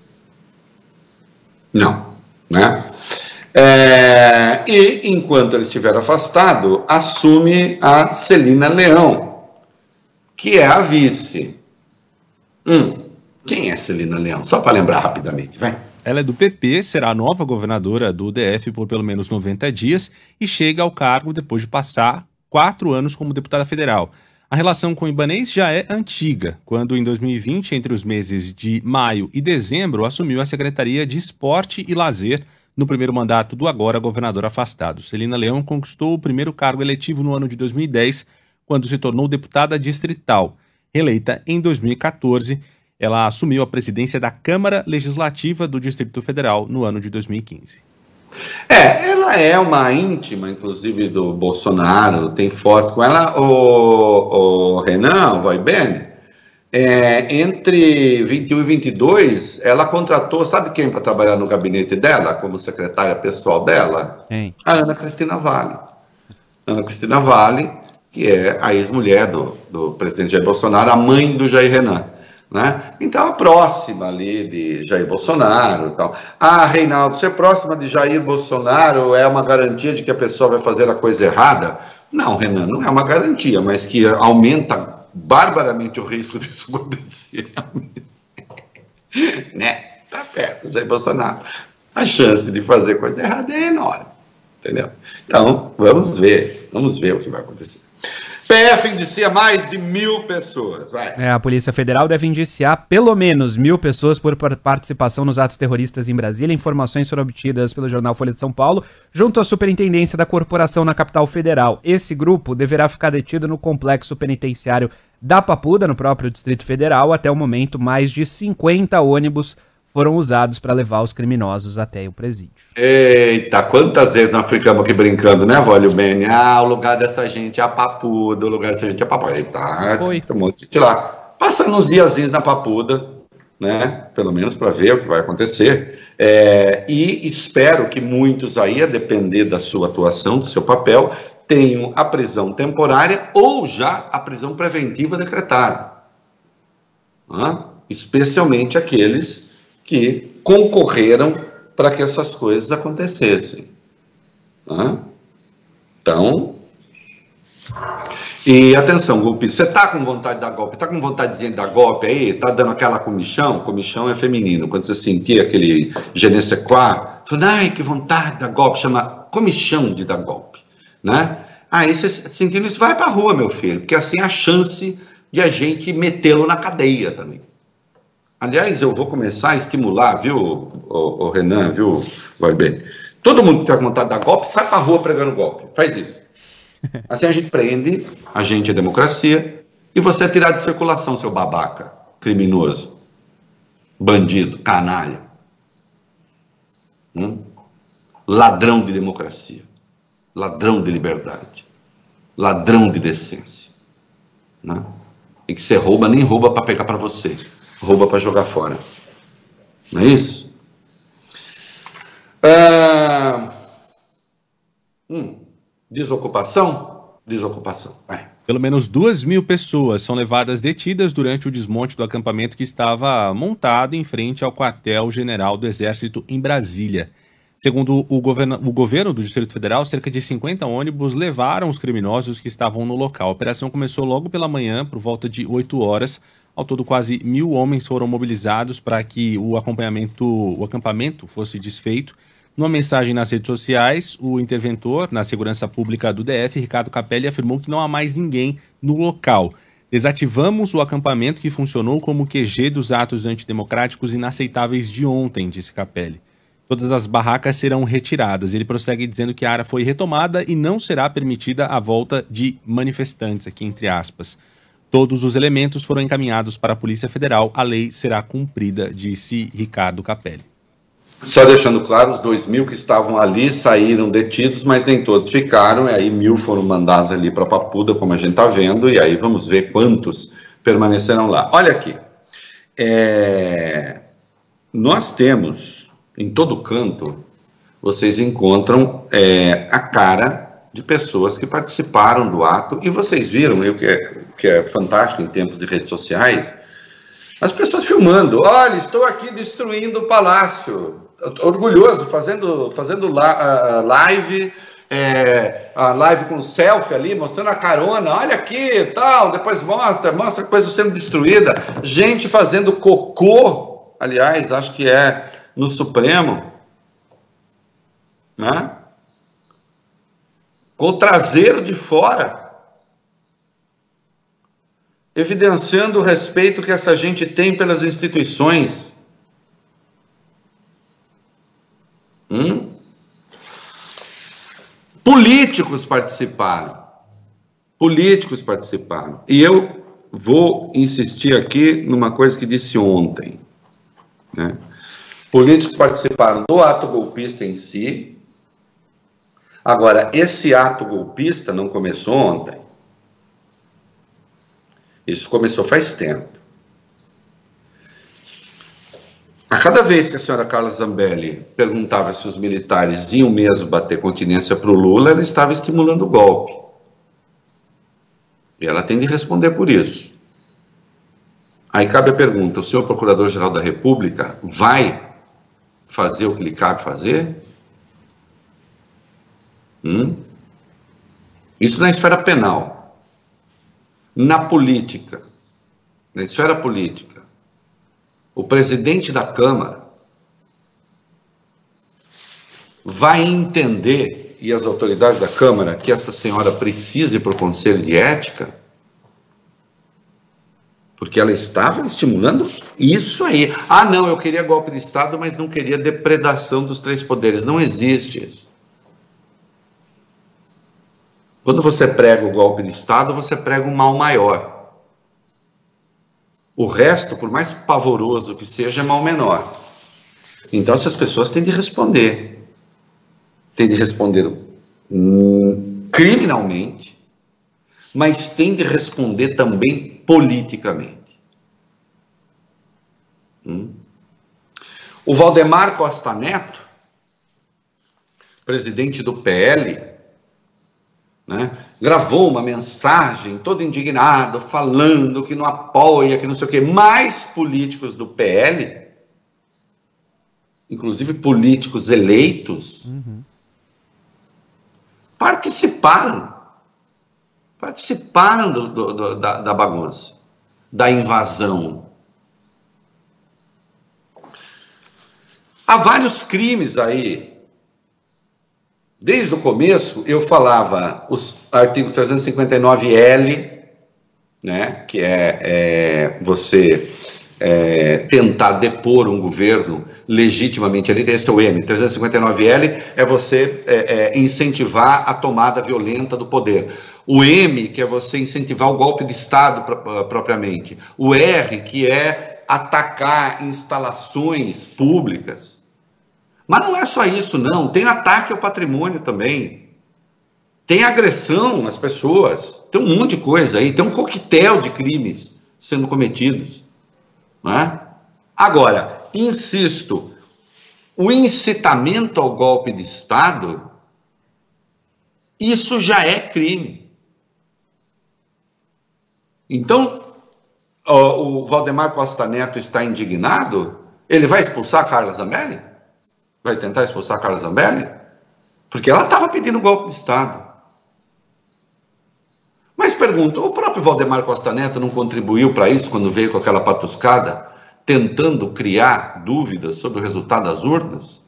Não, né? É, e, enquanto ele estiver afastado, assume a Celina Leão, que é a vice. Hum, quem é Celina Leão? Só para lembrar rapidamente, vai. Ela é do P P, será a nova governadora do D F por pelo menos noventa dias e chega ao cargo depois de passar quatro anos como deputada federal. A relação com o Ibanez já é antiga, quando em dois mil e vinte, entre os meses de maio e dezembro, assumiu a Secretaria de Esporte e Lazer, no primeiro mandato do agora governador afastado. Celina Leão conquistou o primeiro cargo eletivo no ano de dois mil e dez, quando se tornou deputada distrital. Eleita em dois mil e quatorze, ela assumiu a presidência da Câmara Legislativa do Distrito Federal no ano de dois mil e quinze. É, ela é uma íntima, inclusive, do Bolsonaro, tem fotos com ela. O, o Renan, vai bem? É, entre vinte e um e vinte e dois, ela contratou, sabe quem para trabalhar no gabinete dela, como secretária pessoal dela? Quem? A Ana Cristina Vale. Ana Cristina Vale, que é a ex-mulher do, do presidente Jair Bolsonaro, a mãe do Jair Renan. Né? Então, a próxima ali de Jair Bolsonaro e tal. Ah, Reinaldo, ser próxima de Jair Bolsonaro é uma garantia de que a pessoa vai fazer a coisa errada? Não, Renan, não é uma garantia, mas que aumenta barbaramente o risco disso acontecer. Né? Tá perto do Jair Bolsonaro. A chance de fazer coisa errada é enorme. Entendeu? Então, vamos ver. Vamos ver o que vai acontecer. P F indicia mais de mil pessoas. Vai. É, a Polícia Federal deve indiciar pelo menos mil pessoas por participação nos atos terroristas em Brasília. Informações foram obtidas pelo jornal Folha de São Paulo, junto à Superintendência da Corporação na capital federal. Esse grupo deverá ficar detido no complexo penitenciário da Papuda, no próprio Distrito Federal. Até o momento, mais de cinquenta ônibus foram usados para levar os criminosos até o presídio. Eita, quantas vezes nós ficamos aqui brincando, né, Vólio Bene? Ah, o lugar dessa gente é a Papuda, o lugar dessa gente é a Papuda. Eita, Foi. tem um monte de lá. Passando uns diazinhos na Papuda, né, pelo menos para ver o que vai acontecer. É, e espero que muitos aí, a depender da sua atuação, do seu papel, tenham a prisão temporária ou já a prisão preventiva decretada. Ah, especialmente aqueles que concorreram para que essas coisas acontecessem. Ah, então, e atenção, golpista, você está com vontade de dar golpe, está com vontade de dar golpe aí, está dando aquela comichão, comichão é feminino, quando você sentir aquele je ne sais quoi, falando, ai, que vontade de dar golpe, chama comichão de dar golpe, né? Aí você sentindo isso, vai para a rua, meu filho, porque assim é a chance de a gente metê-lo na cadeia também. Aliás, eu vou começar a estimular, viu, o, o Renan, viu, vai bem. Todo mundo que tem vontade de dar golpe, sai pra rua pregando golpe. Faz isso. Assim a gente prende, a gente é democracia, e você é tirado de circulação, seu babaca, criminoso, bandido, canalha. Hum? Ladrão de democracia, ladrão de liberdade, ladrão de decência. Né? E que você rouba, nem rouba para pegar para você. Rouba para jogar fora. Não é isso? Ah, hum, desocupação? Desocupação. Vai. Pelo menos duas mil pessoas são levadas detidas durante o desmonte do acampamento que estava montado em frente ao quartel-general do Exército em Brasília. Segundo o governo, o governo do Distrito Federal, cerca de cinquenta ônibus levaram os criminosos que estavam no local. A operação começou logo pela manhã, por volta de oito horas. Ao todo, quase mil homens foram mobilizados para que o, acompanhamento, o acampamento fosse desfeito. Numa mensagem nas redes sociais, o interventor na segurança pública do D F, Ricardo Capelli, afirmou que não há mais ninguém no local. Desativamos o acampamento que funcionou como Q G dos atos antidemocráticos inaceitáveis de ontem, disse Capelli. Todas as barracas serão retiradas. Ele prossegue dizendo que a área foi retomada e não será permitida a volta de manifestantes, aqui entre aspas. Todos os elementos foram encaminhados para a Polícia Federal. A lei será cumprida, disse Ricardo Capelli. Só deixando claro, os dois mil que estavam ali saíram detidos, mas nem todos ficaram, e aí mil foram mandados ali para Papuda, como a gente está vendo, e aí vamos ver quantos permanecerão lá. Olha aqui, é... nós temos, em todo canto, vocês encontram é, a cara de pessoas que participaram do ato, e vocês viram, o que é, que é fantástico em tempos de redes sociais, as pessoas filmando, olha, estou aqui destruindo o palácio, orgulhoso, fazendo, fazendo la, uh, live, é, a live com selfie ali, mostrando a carona, olha aqui, tal, depois mostra, mostra a coisa sendo destruída, gente fazendo cocô, aliás, acho que é no Supremo, né? Com o traseiro de fora, evidenciando o respeito que essa gente tem pelas instituições. Hum? Políticos participaram. Políticos participaram. E eu vou insistir aqui numa coisa que disse ontem, né? Políticos participaram do ato golpista em si. Agora, esse ato golpista não começou ontem. Isso começou faz tempo. A cada vez que a senhora Carla Zambelli perguntava se os militares iam mesmo bater continência para o Lula, ela estava estimulando o golpe. E ela tem de responder por isso. Aí cabe a pergunta, o senhor Procurador-Geral da República vai fazer o que lhe cabe fazer? Hum? Isso na esfera penal. Na política, na esfera política, o presidente da Câmara vai entender, e as autoridades da Câmara, que essa senhora precisa ir para o Conselho de Ética, porque ela estava estimulando isso aí. Ah, não, eu queria golpe de Estado, mas não queria depredação dos três poderes. Não existe isso. Quando você prega o golpe de Estado, você prega um mal maior. O resto, por mais pavoroso que seja, é mal menor. Então, essas pessoas têm de responder. Têm de responder hum, criminalmente, mas têm de responder também politicamente. Hum. O Valdemar Costa Neto, presidente do P L, né, gravou uma mensagem todo indignado, falando que não apoia, que não sei o quê. Mais políticos do P L, inclusive políticos eleitos, uhum. participaram, participaram do, do, do, da, da bagunça, da invasão. Há vários crimes aí. Desde o começo, eu falava os artigos trezentos e cinquenta e nove L, né, que é, é você é, tentar depor um governo legitimamente, ali, esse é o M. trezentos e cinquenta e nove L é você é, é, incentivar a tomada violenta do poder. O M, que é você incentivar o golpe de Estado pro, propriamente. O R, que é atacar instalações públicas. Mas não é só isso, não. Tem ataque ao patrimônio também. Tem agressão às pessoas. Tem um monte de coisa aí. Tem um coquetel de crimes sendo cometidos. Não é? Agora, insisto, o incitamento ao golpe de Estado, isso já é crime. Então, o Valdemar Costa Neto está indignado? Ele vai expulsar a Carla Zambelli? Vai tentar expulsar a Carla Zambelli? Porque ela estava pedindo golpe de Estado. Mas pergunto, o próprio Valdemar Costa Neto não contribuiu para isso quando veio com aquela patuscada, tentando criar dúvidas sobre o resultado das urnas?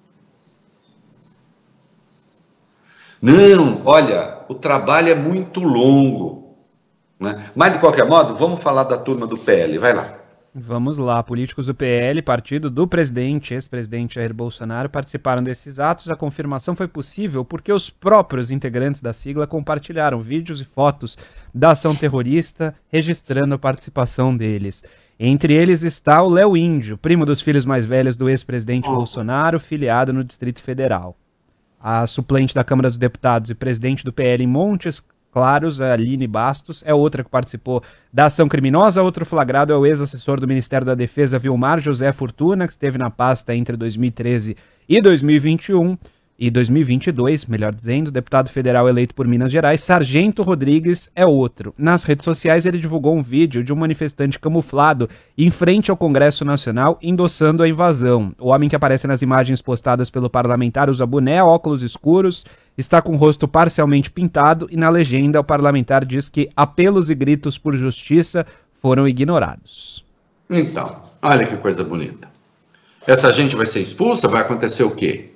Não, olha, o trabalho é muito longo, né? Mas, de qualquer modo, vamos falar da turma do P L, vai lá. Vamos lá, políticos do P L, partido do presidente, ex-presidente Jair Bolsonaro, participaram desses atos. A confirmação foi possível porque os próprios integrantes da sigla compartilharam vídeos e fotos da ação terrorista, registrando a participação deles. Entre eles está o Léo Índio, primo dos filhos mais velhos do ex-presidente oh. Bolsonaro, filiado no Distrito Federal. A suplente da Câmara dos Deputados e presidente do P L em Montes Claros, a Aline Bastos, é outra que participou da ação criminosa. Outro flagrado é o ex-assessor do Ministério da Defesa, Vilmar José Fortuna, que esteve na pasta entre dois mil e treze e dois mil e vinte e um, e dois mil e vinte e dois, melhor dizendo, deputado federal eleito por Minas Gerais. Sargento Rodrigues é outro. Nas redes sociais ele divulgou um vídeo de um manifestante camuflado em frente ao Congresso Nacional endossando a invasão. O homem que aparece nas imagens postadas pelo parlamentar usa boné, óculos escuros, está com o rosto parcialmente pintado e na legenda o parlamentar diz que apelos e gritos por justiça foram ignorados. Então, olha que coisa bonita. Essa gente vai ser expulsa? Vai acontecer o quê?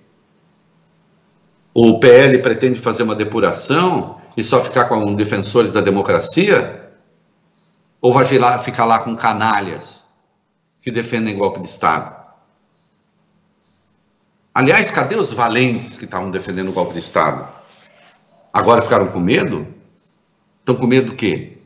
O P L pretende fazer uma depuração e só ficar com defensores da democracia? Ou vai ficar lá com canalhas que defendem golpe de Estado? Aliás, cadê os valentes que estavam defendendo o golpe de Estado? Agora ficaram com medo? Estão com medo do quê?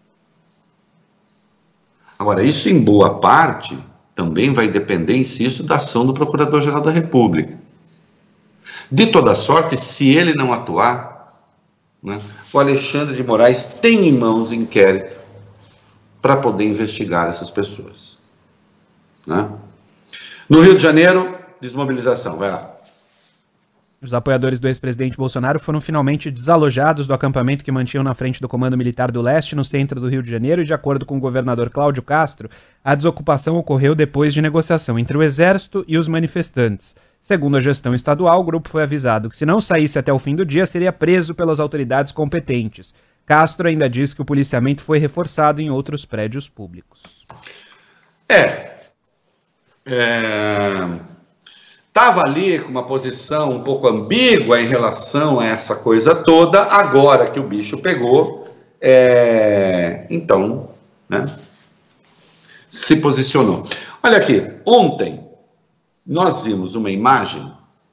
Agora, isso em boa parte também vai depender, insisto, da ação do Procurador-Geral da República. De toda sorte, se ele não atuar, né, o Alexandre de Moraes tem em mãos inquérito para poder investigar essas pessoas. Né? No Rio de Janeiro, desmobilização, vai lá. Os apoiadores do ex-presidente Bolsonaro foram finalmente desalojados do acampamento que mantinham na frente do Comando Militar do Leste, no centro do Rio de Janeiro, e de acordo com o governador Cláudio Castro, a desocupação ocorreu depois de negociação entre o Exército e os manifestantes. Segundo a gestão estadual, o grupo foi avisado que se não saísse até o fim do dia, seria preso pelas autoridades competentes. Castro ainda diz que o policiamento foi reforçado em outros prédios públicos. É... é... Estava ali com uma posição um pouco ambígua em relação a essa coisa toda, agora que o bicho pegou, é... então, né, se posicionou. Olha aqui, ontem nós vimos uma imagem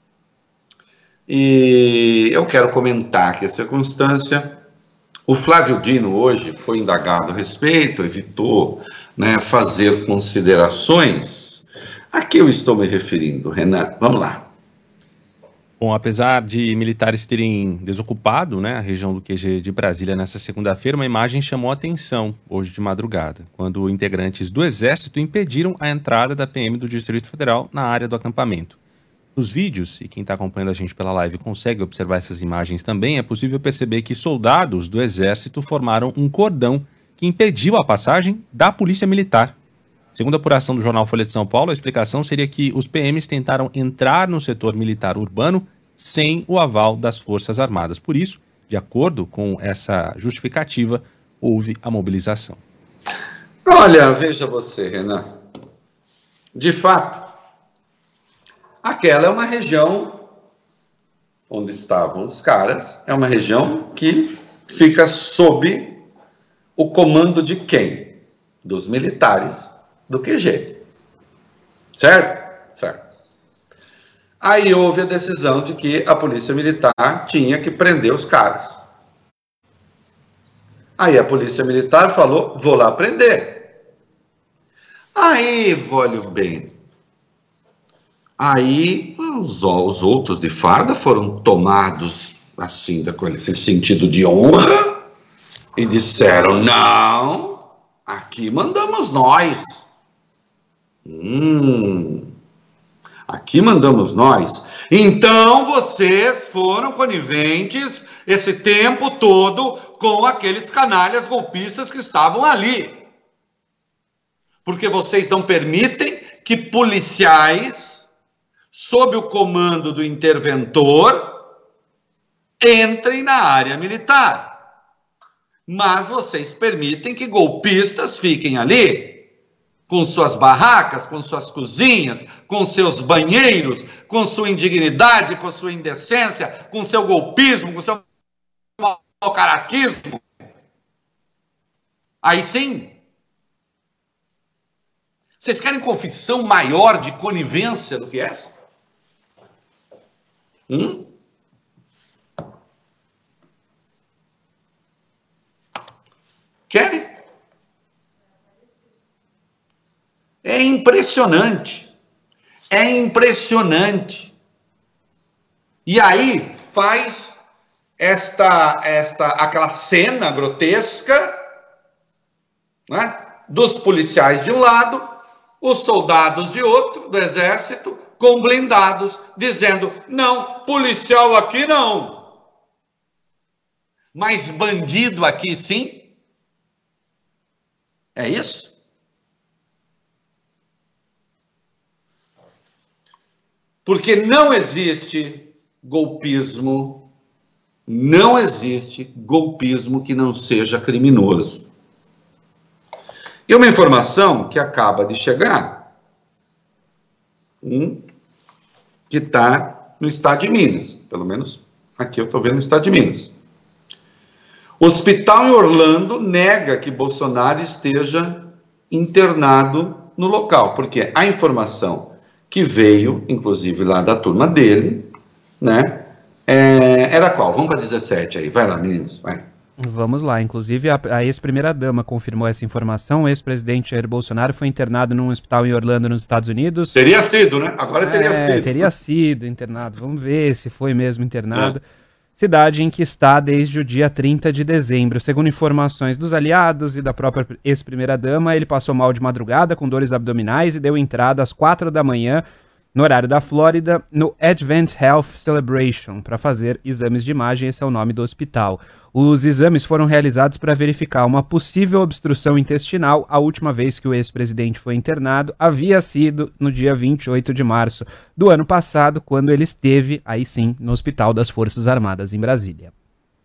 e eu quero comentar aqui a circunstância. O Flávio Dino hoje foi indagado a respeito, evitou, né, fazer considerações. A que eu estou me referindo, Renan? Vamos lá. Bom, apesar de militares terem desocupado, né, a região do Q G de Brasília nessa segunda-feira, uma imagem chamou a atenção hoje de madrugada, quando integrantes do Exército impediram a entrada da P M do Distrito Federal na área do acampamento. Nos vídeos, e quem está acompanhando a gente pela live consegue observar essas imagens também, é possível perceber que soldados do Exército formaram um cordão que impediu a passagem da Polícia Militar. Segundo a apuração do jornal Folha de São Paulo, a explicação seria que os P Ms tentaram entrar no setor militar urbano sem o aval das Forças Armadas. Por isso, de acordo com essa justificativa, houve a mobilização. Olha, veja você, Renan. De fato, aquela é uma região onde estavam os caras, é uma região que fica sob o comando de quem? Dos militares do Q G, certo? Certo. Aí houve a decisão de que a polícia militar tinha que prender os caras. Aí a polícia militar falou, vou lá prender. Aí, olha bem, aí os, os outros de farda foram tomados, assim, daquele sentido de honra, e disseram, não, aqui mandamos nós. Hum, aqui mandamos nós. Então vocês foram coniventes esse tempo todo com aqueles canalhas golpistas que estavam ali. Porque vocês não permitem que policiais, sob o comando do interventor, entrem na área militar. Mas vocês permitem que golpistas fiquem ali, com suas barracas, com suas cozinhas, com seus banheiros, com sua indignidade, com sua indecência, com seu golpismo, com seu mau-caratismo. Aí sim. Vocês querem confissão maior de conivência do que essa? Hum? Querem? É impressionante, é impressionante. E aí faz esta, esta, aquela cena grotesca, né, dos policiais de um lado, os soldados de outro, do exército, com blindados, dizendo, não, policial aqui não. Mas bandido aqui sim? É isso? Porque não existe golpismo, não existe golpismo que não seja criminoso. E uma informação que acaba de chegar, hum, que está no estado de Minas, pelo menos aqui eu estou vendo no estado de Minas. O hospital em Orlando nega que Bolsonaro esteja internado no local, porque a informação que veio, inclusive lá da turma dele, né, é, era qual? Vamos para dezessete aí, vai lá, meninos, vai. Vamos lá, inclusive a, a ex-primeira-dama confirmou essa informação, o ex-presidente Jair Bolsonaro foi internado num hospital em Orlando, nos Estados Unidos. Teria sido, né? Agora teria é, sido. Teria sido internado, vamos ver se foi mesmo internado. É. cidade em que está desde o dia trinta de dezembro. Segundo informações dos aliados e da própria ex-primeira-dama, ele passou mal de madrugada com dores abdominais e deu entrada às quatro da manhã, no horário da Flórida, no Advent Health Celebration, para fazer exames de imagem. Esse é o nome do hospital. Os exames foram realizados para verificar uma possível obstrução intestinal. A última vez que o ex-presidente foi internado havia sido no dia vinte e oito de março do ano passado, quando ele esteve, aí sim, no Hospital das Forças Armadas, em Brasília.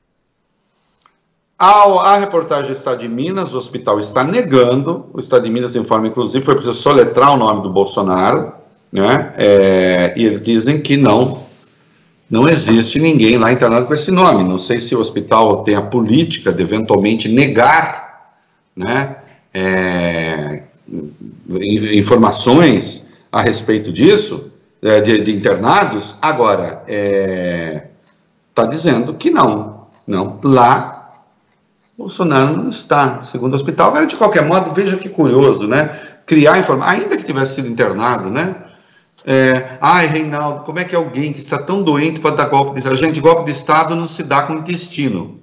A, a reportagem do Estado de Minas, o hospital está negando, o Estado de Minas informa, inclusive, foi preciso soletrar o nome do Bolsonaro, né? É, e eles dizem que não, não existe ninguém lá internado com esse nome. Não sei se o hospital tem a política de eventualmente negar, né, é, informações a respeito disso, é, de, de internados. Agora, está é, dizendo que não, não, lá Bolsonaro não está, segundo o hospital. Agora, de qualquer modo, veja que curioso, né, criar informação, ainda que tivesse sido internado, né. É, ai, Reinaldo, como é que alguém que está tão doente pode dar golpe de Estado? Gente, golpe de Estado não se dá com o intestino.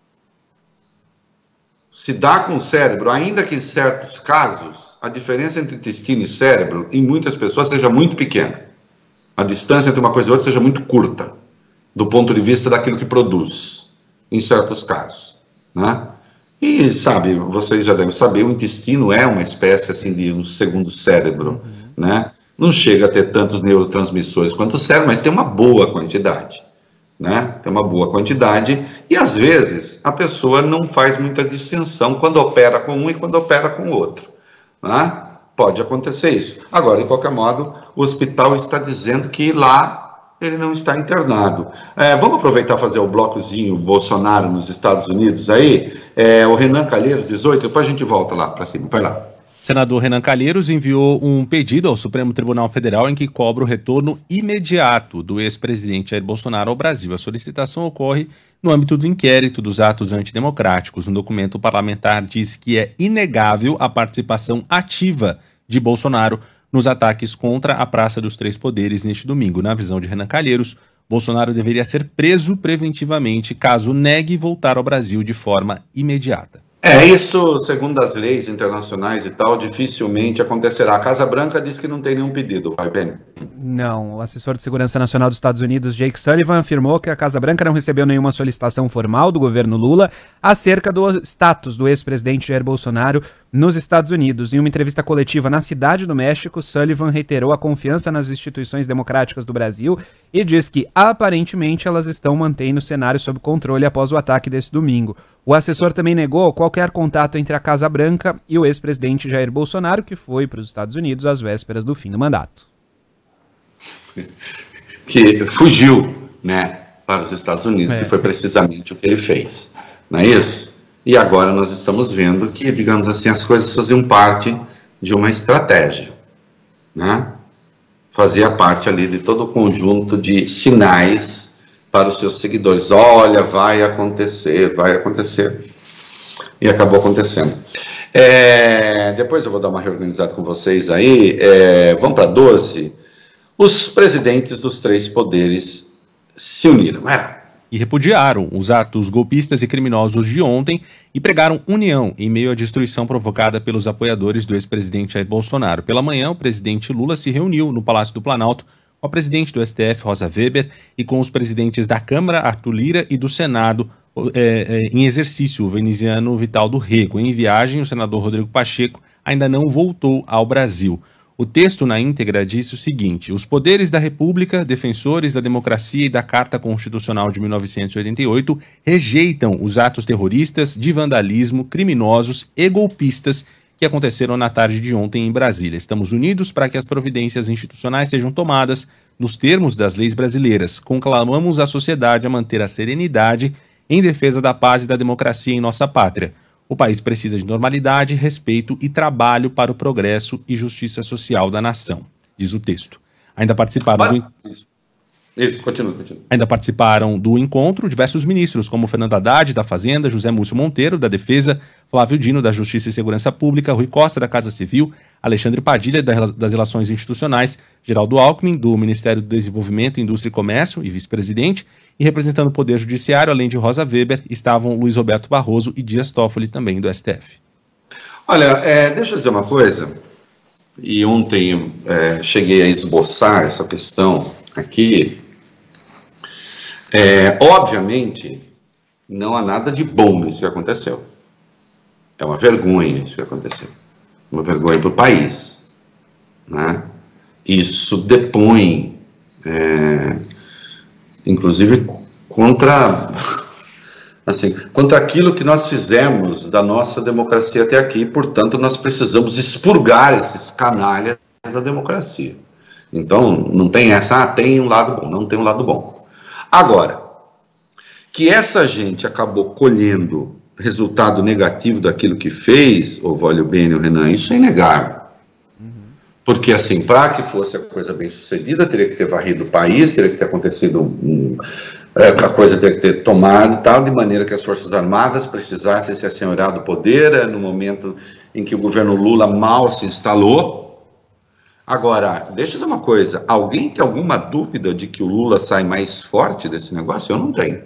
Se dá com o cérebro, ainda que em certos casos, a diferença entre intestino e cérebro, em muitas pessoas, seja muito pequena. A distância entre uma coisa e outra seja muito curta, do ponto de vista daquilo que produz, em certos casos, né? E, sabe, vocês já devem saber, o intestino é uma espécie, assim, de um segundo cérebro, uhum. né? Não chega a ter tantos neurotransmissores quanto o cérebro, mas tem uma boa quantidade, né? Tem uma boa quantidade, e às vezes a pessoa não faz muita distinção quando opera com um e quando opera com o outro, né? Pode acontecer isso. Agora, de qualquer modo, o hospital está dizendo que lá ele não está internado. É, vamos aproveitar e fazer o blocozinho Bolsonaro nos Estados Unidos aí, é, o Renan Calheiros, dezoito, depois a gente volta lá para cima, vai lá. Senador Renan Calheiros enviou um pedido ao Supremo Tribunal Federal em que cobra o retorno imediato do ex-presidente Jair Bolsonaro ao Brasil. A solicitação ocorre no âmbito do inquérito dos atos antidemocráticos. Um documento parlamentar diz que é inegável a participação ativa de Bolsonaro nos ataques contra a Praça dos Três Poderes neste domingo. Na visão de Renan Calheiros, Bolsonaro deveria ser preso preventivamente caso negue voltar ao Brasil de forma imediata. É, isso, segundo as leis internacionais e tal, dificilmente acontecerá. A Casa Branca diz que não tem nenhum pedido, vai bem? Não, o assessor de Segurança Nacional dos Estados Unidos, Jake Sullivan, afirmou que a Casa Branca não recebeu nenhuma solicitação formal do governo Lula acerca do status do ex-presidente Jair Bolsonaro nos Estados Unidos. Em uma entrevista coletiva na Cidade do México, Sullivan reiterou a confiança nas instituições democráticas do Brasil e diz que, aparentemente, elas estão mantendo o cenário sob controle após o ataque desse domingo. O assessor também negou qualquer contato entre a Casa Branca e o ex-presidente Jair Bolsonaro, que foi para os Estados Unidos às vésperas do fim do mandato. Que fugiu, né, para os Estados Unidos, é. que foi precisamente o que ele fez, não é isso? E agora nós estamos vendo que, digamos assim, as coisas faziam parte de uma estratégia, né? Fazia parte ali de todo o conjunto de sinais para os seus seguidores. Olha, vai acontecer, vai acontecer. E acabou acontecendo. É, depois eu vou dar uma reorganizada com vocês aí. É, vamos para doze. Os presidentes dos três poderes se uniram. É. E repudiaram os atos golpistas e criminosos de ontem e pregaram união em meio à destruição provocada pelos apoiadores do ex-presidente Jair Bolsonaro. Pela manhã, o presidente Lula se reuniu no Palácio do Planalto com a presidente do S T F, Rosa Weber, e com os presidentes da Câmara, Arthur Lira, e do Senado, é, é, em exercício, o veneziano Vital do Rego. Em viagem, o senador Rodrigo Pacheco ainda não voltou ao Brasil. O texto na íntegra disse o seguinte: os poderes da República, defensores da democracia e da Carta Constitucional de mil novecentos e oitenta e oito, rejeitam os atos terroristas, de vandalismo, criminosos e golpistas que aconteceram na tarde de ontem em Brasília. Estamos unidos para que as providências institucionais sejam tomadas nos termos das leis brasileiras. Conclamamos a sociedade a manter a serenidade em defesa da paz e da democracia em nossa pátria. O país precisa de normalidade, respeito e trabalho para o progresso e justiça social da nação, diz o texto. Ainda participaram do... Isso, Isso continua, continua. Ainda participaram do encontro diversos ministros, como Fernando Haddad, da Fazenda, José Múcio Monteiro, da Defesa, Flávio Dino, da Justiça e Segurança Pública, Rui Costa, da Casa Civil, Alexandre Padilha, das Relações Institucionais, Geraldo Alckmin, do Ministério do Desenvolvimento, Indústria e Comércio e vice-presidente, E representando o Poder Judiciário, além de Rosa Weber, estavam Luiz Roberto Barroso e Dias Toffoli, também do S T F. Olha, é, deixa eu dizer uma coisa, e ontem é, cheguei a esboçar essa questão aqui. É, obviamente, não há nada de bom nisso que aconteceu. É uma vergonha isso que aconteceu. Uma vergonha para o país, né? Isso depõe, é, inclusive, contra, assim, contra aquilo que nós fizemos da nossa democracia até aqui. Portanto, nós precisamos expurgar esses canalhas da democracia. Então, não tem essa, ah, tem um lado bom, não tem um lado bom. Agora, que essa gente acabou colhendo resultado negativo daquilo que fez, o Vólio Bene, o Renan, isso é inegável. Uhum. Porque, assim, para que fosse a coisa bem sucedida, teria que ter varrido o país, teria que ter acontecido, um, a coisa teria que ter tomado tal, de maneira que as Forças Armadas precisassem se assenhorar do poder, no momento em que o governo Lula mal se instalou. Agora, deixa eu dizer uma coisa, alguém tem alguma dúvida de que o Lula sai mais forte desse negócio? Eu não tenho.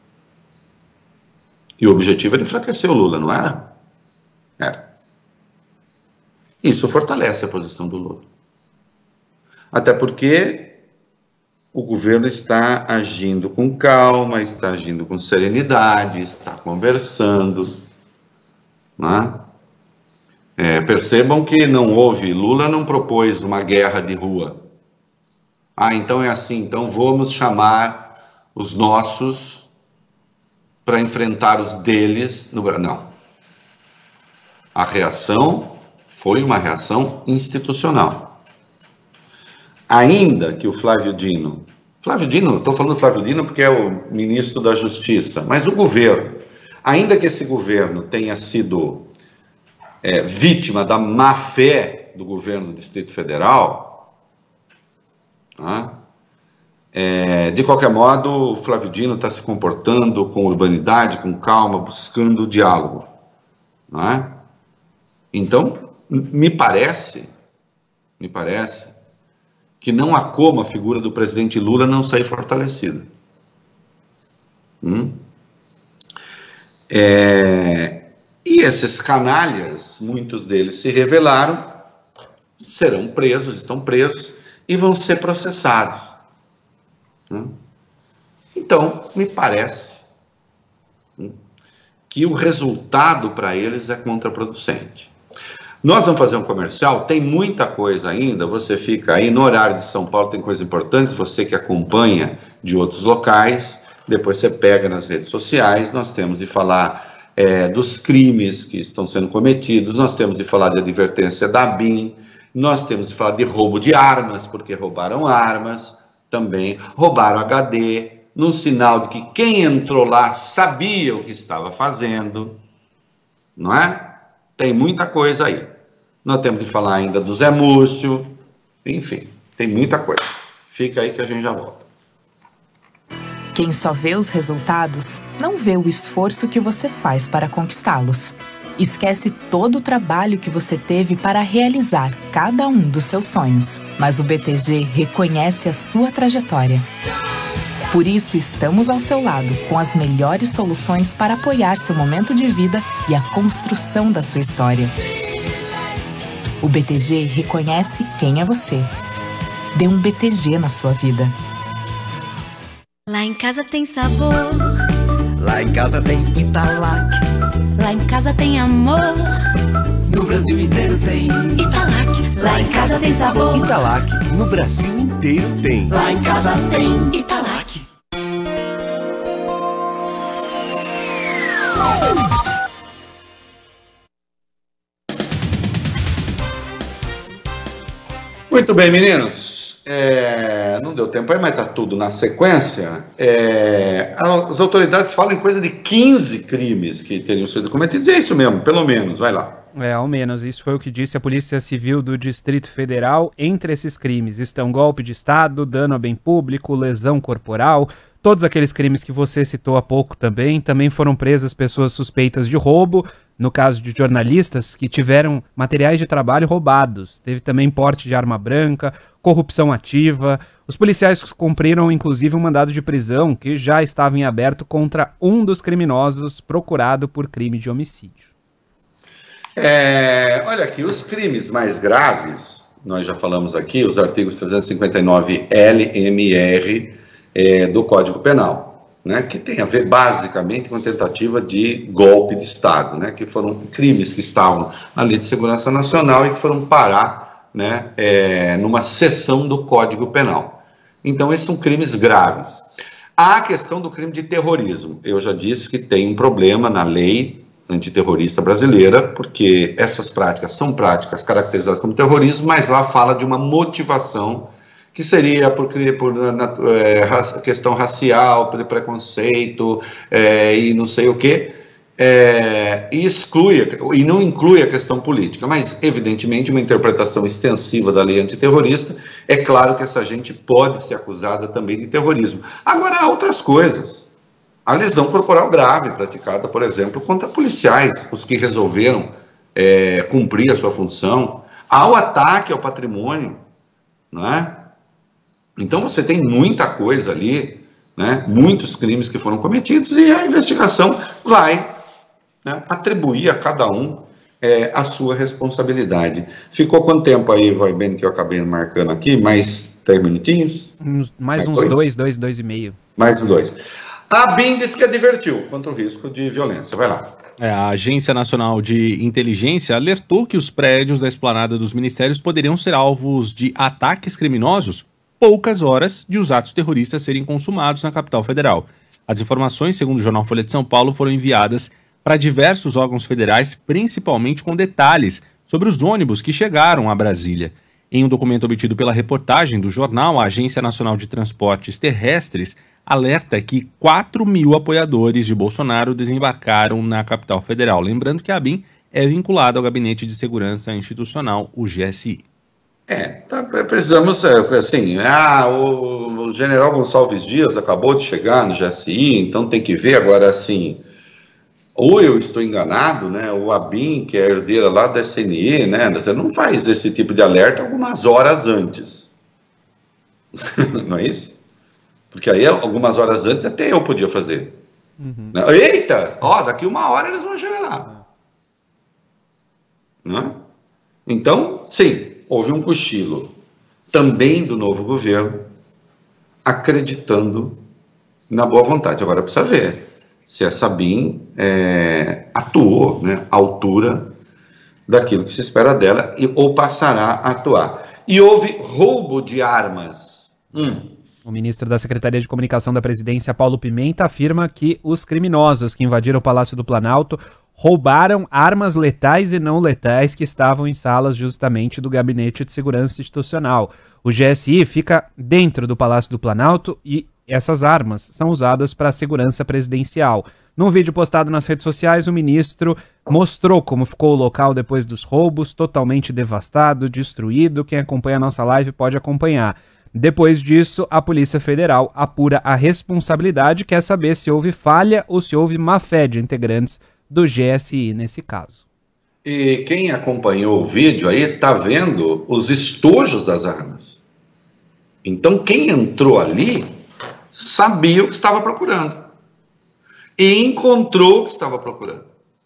E o objetivo era enfraquecer o Lula, não era? Era. Isso fortalece a posição do Lula. Até porque o governo está agindo com calma, está agindo com serenidade, está conversando, não é? É, percebam que não houve, Lula não propôs uma guerra de rua. Ah, então é assim, então vamos chamar os nossos para enfrentar os deles no Brasil. Não. A reação foi uma reação institucional. Ainda que o Flávio Dino, Flávio Dino, estou falando do Flávio Dino porque é o ministro da Justiça, mas o governo, ainda que esse governo tenha sido É, vítima da má-fé do governo do Distrito Federal, tá? É, de qualquer modo, o Flávio Dino está se comportando com urbanidade, com calma, buscando o diálogo, não é? Então, me parece, me parece que não há como a figura do presidente Lula não sair fortalecida. Hum? É... E esses canalhas, muitos deles se revelaram, serão presos, estão presos e vão ser processados. Então, me parece que o resultado para eles é contraproducente. Nós vamos fazer um comercial, tem muita coisa ainda, você fica aí no horário de São Paulo, tem coisas importantes, você que acompanha de outros locais, depois você pega nas redes sociais, nós temos de falar... É, dos crimes que estão sendo cometidos, nós temos de falar de advertência da A B I N, nós temos de falar de roubo de armas, porque roubaram armas também, roubaram H D, num sinal de que quem entrou lá sabia o que estava fazendo, não é? Tem muita coisa aí. Nós temos de falar ainda do Zé Múcio, enfim, tem muita coisa. Fica aí que a gente já volta. Quem só vê os resultados, não vê o esforço que você faz para conquistá-los. Esquece todo o trabalho que você teve para realizar cada um dos seus sonhos. Mas o B T G reconhece a sua trajetória. Por isso, estamos ao seu lado, com as melhores soluções para apoiar seu momento de vida e a construção da sua história. O B T G reconhece quem é você. Dê um B T G na sua vida. Lá em casa tem sabor. Lá em casa tem Italac. Lá em casa tem amor. No Brasil inteiro tem Italac. Lá em casa tem sabor. Italac. No Brasil inteiro tem. Lá em casa tem Italac. Muito bem, meninos. É, não deu tempo aí, mas está tudo na sequência. É, as autoridades falam em coisa de quinze crimes que teriam sido cometidos. E é isso mesmo, pelo menos, vai lá. É, ao menos, isso foi o que disse a Polícia Civil do Distrito Federal. Entre esses crimes estão golpe de Estado, dano a bem público, lesão corporal, todos aqueles crimes que você citou há pouco também. Também foram presas pessoas suspeitas de roubo, no caso de jornalistas que tiveram materiais de trabalho roubados. Teve também porte de arma branca, corrupção ativa. Os policiais cumpriram, inclusive, um mandado de prisão que já estava em aberto contra um dos criminosos procurado por crime de homicídio. É, olha aqui, os crimes mais graves, nós já falamos aqui, os artigos trezentos e cinquenta e nove L M R é, do Código Penal, né, que tem a ver basicamente com a tentativa de golpe de Estado, né, que foram crimes que estavam na Lei de Segurança Nacional e que foram parar, né, é, numa seção do Código Penal. Então, esses são crimes graves. Há a questão do crime de terrorismo. Eu já disse que tem um problema na lei antiterrorista brasileira, porque essas práticas são práticas caracterizadas como terrorismo, mas lá fala de uma motivação que seria por, por na, é, raça, questão racial, por preconceito é, e não sei o quê, é, e exclui, e não inclui a questão política, mas evidentemente uma interpretação extensiva da lei antiterrorista, é claro que essa gente pode ser acusada também de terrorismo. Agora há outras coisas. A lesão corporal grave praticada, por exemplo, contra policiais, os que resolveram é, cumprir a sua função, há o ataque ao patrimônio, não é? Então você tem muita coisa ali, né? Muitos crimes que foram cometidos e a investigação vai, né, atribuir a cada um é, a sua responsabilidade. Ficou quanto tempo aí, vai bem que eu acabei marcando aqui? Mais três minutinhos? Uns, mais, mais uns dois, dois, dois, dois e meio. Mais uns dois. A ABIN diz que advertiu contra o risco de violência. Vai lá. É, a Agência Nacional de Inteligência alertou que os prédios da esplanada dos ministérios poderiam ser alvos de ataques criminosos poucas horas de os atos terroristas serem consumados na capital federal. As informações, segundo o jornal Folha de São Paulo, foram enviadas para diversos órgãos federais, principalmente com detalhes sobre os ônibus que chegaram a Brasília. Em um documento obtido pela reportagem do jornal, a Agência Nacional de Transportes Terrestres alerta que quatro mil apoiadores de Bolsonaro desembarcaram na capital federal. Lembrando que a ABIN é vinculada ao Gabinete de Segurança Institucional, o G S I. É, tá, precisamos, assim, ah, o, o general Gonçalves Dias acabou de chegar no G S I, então tem que ver agora, assim, ou eu estou enganado, né, o ABIN, que é a herdeira lá da C N E, né, você não faz esse tipo de alerta algumas horas antes. Não é isso? Porque aí, algumas horas antes, até eu podia fazer. Uhum. Eita! Ó, daqui uma hora eles vão chegar lá. Não é? Então, sim, houve um cochilo também do novo governo, acreditando na boa vontade. Agora precisa ver se essa ABIN é, atuou, né, à altura daquilo que se espera dela, e, ou passará a atuar. E houve roubo de armas. Hum. O ministro da Secretaria de Comunicação da Presidência, Paulo Pimenta, afirma que os criminosos que invadiram o Palácio do Planalto roubaram armas letais e não letais que estavam em salas justamente do Gabinete de Segurança Institucional. O G S I fica dentro do Palácio do Planalto e essas armas são usadas para a segurança presidencial. Num vídeo postado nas redes sociais, o ministro mostrou como ficou o local depois dos roubos, totalmente devastado, destruído. Quem acompanha a nossa live pode acompanhar. Depois disso, a Polícia Federal apura a responsabilidade, quer saber se houve falha ou se houve má-fé de integrantes do G S I nesse caso. E quem acompanhou o vídeo aí está vendo os estojos das armas. Então quem entrou ali sabia o que estava procurando e encontrou o que estava procurando.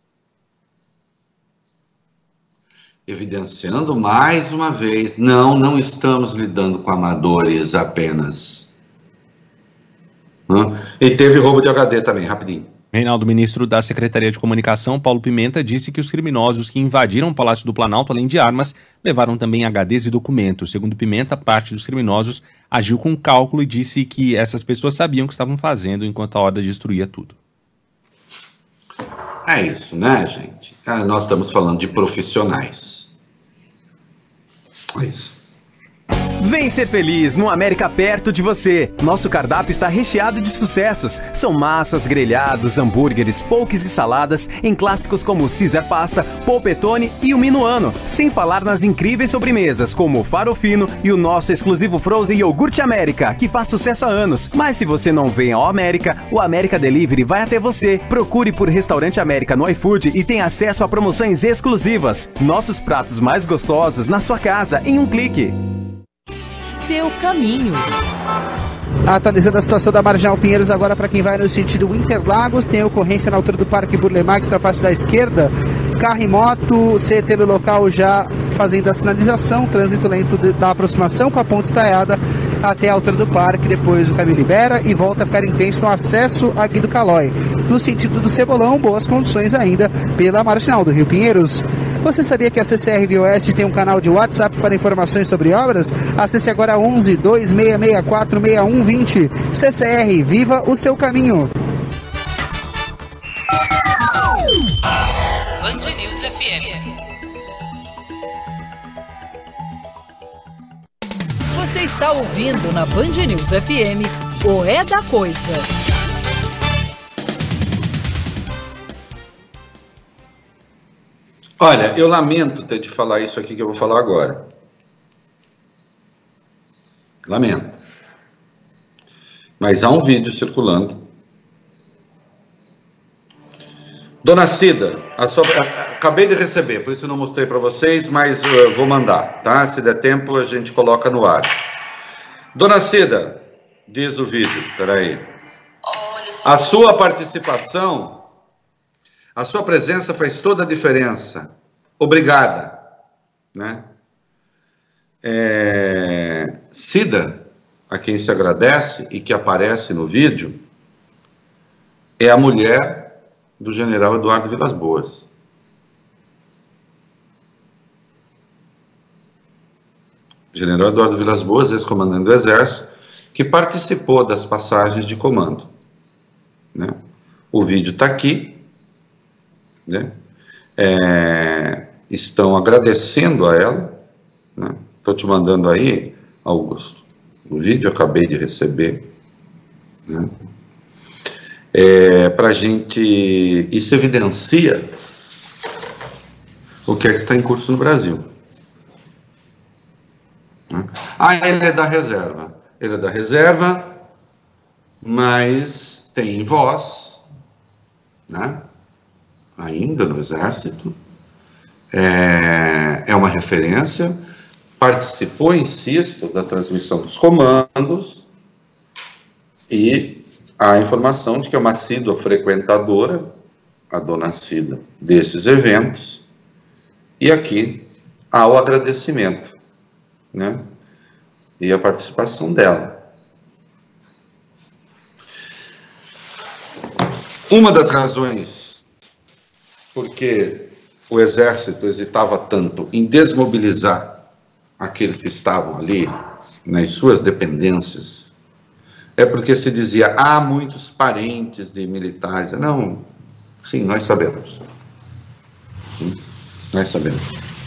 Evidenciando mais uma vez, não, não estamos lidando com amadores apenas. Hum? E teve roubo de H D também, rapidinho. Reinaldo, ministro da Secretaria de Comunicação, Paulo Pimenta, disse que os criminosos que invadiram o Palácio do Planalto, além de armas, levaram também H Ds e documentos. Segundo Pimenta, parte dos criminosos agiu com cálculo e disse que essas pessoas sabiam o que estavam fazendo enquanto a horda destruía tudo. É isso, né, gente? Ah, nós estamos falando de profissionais. É isso. Vem ser feliz no América perto de você. Nosso cardápio está recheado de sucessos. São massas, grelhados, hambúrgueres, poques e saladas em clássicos como Caesar Pasta, Polpettone e o Minuano. Sem falar nas incríveis sobremesas como o Farofino e o nosso exclusivo Frozen Iogurte América, que faz sucesso há anos. Mas se você não vem ao América, o América Delivery vai até você. Procure por Restaurante América no iFood e tenha acesso a promoções exclusivas. Nossos pratos mais gostosos na sua casa em um clique. Seu caminho. Atualizando a situação da Marginal Pinheiros agora para quem vai no sentido Interlagos, tem ocorrência na altura do Parque Burle Marx na parte da esquerda, carro e moto, C T no local já fazendo a sinalização, trânsito lento de, da aproximação com a ponte estaiada até a altura do parque, depois o caminho libera e volta a ficar intenso no acesso a Guido Calói. No sentido do Cebolão, boas condições ainda pela Marginal do Rio Pinheiros. Você sabia que a C C R Via Oeste tem um canal de WhatsApp para informações sobre obras? Acesse agora onze, dois seis seis quatro, seis um dois zero. C C R, viva o seu caminho. Band News F M. Você está ouvindo na Band News F M o É da Coisa. Olha, eu lamento ter de falar isso aqui que eu vou falar agora. Lamento. Mas há um vídeo circulando. Dona Cida, a sua... acabei de receber, por isso eu não mostrei para vocês, mas eu vou mandar, tá? Se der tempo a gente coloca no ar. Dona Cida, diz o vídeo, peraí. A sua participação... A sua presença faz toda a diferença. Obrigada. Né? É... Cida, a quem se agradece e que aparece no vídeo, é a mulher do general Eduardo Vilas Boas. General Eduardo Vilas Boas, ex-comandante do Exército, que participou das passagens de comando. Né? O vídeo está aqui. Né? É, estão agradecendo a ela, estou né? te mandando aí, Augusto, o vídeo eu acabei de receber, né? É, para a gente, isso evidencia o que é que está em curso no Brasil. Né? Ah, ele é da reserva, ele é da reserva, mas tem voz, né? Ainda no Exército, é, é uma referência, participou, insisto, da transmissão dos comandos e há a informação de que é uma assídua frequentadora, a dona Cida, desses eventos, e aqui há o agradecimento, né, e a participação dela. Uma das razões porque o Exército hesitava tanto em desmobilizar aqueles que estavam ali nas suas dependências, é porque se dizia, há muitos parentes de militares. Não, sim, nós sabemos. Sim, nós sabemos.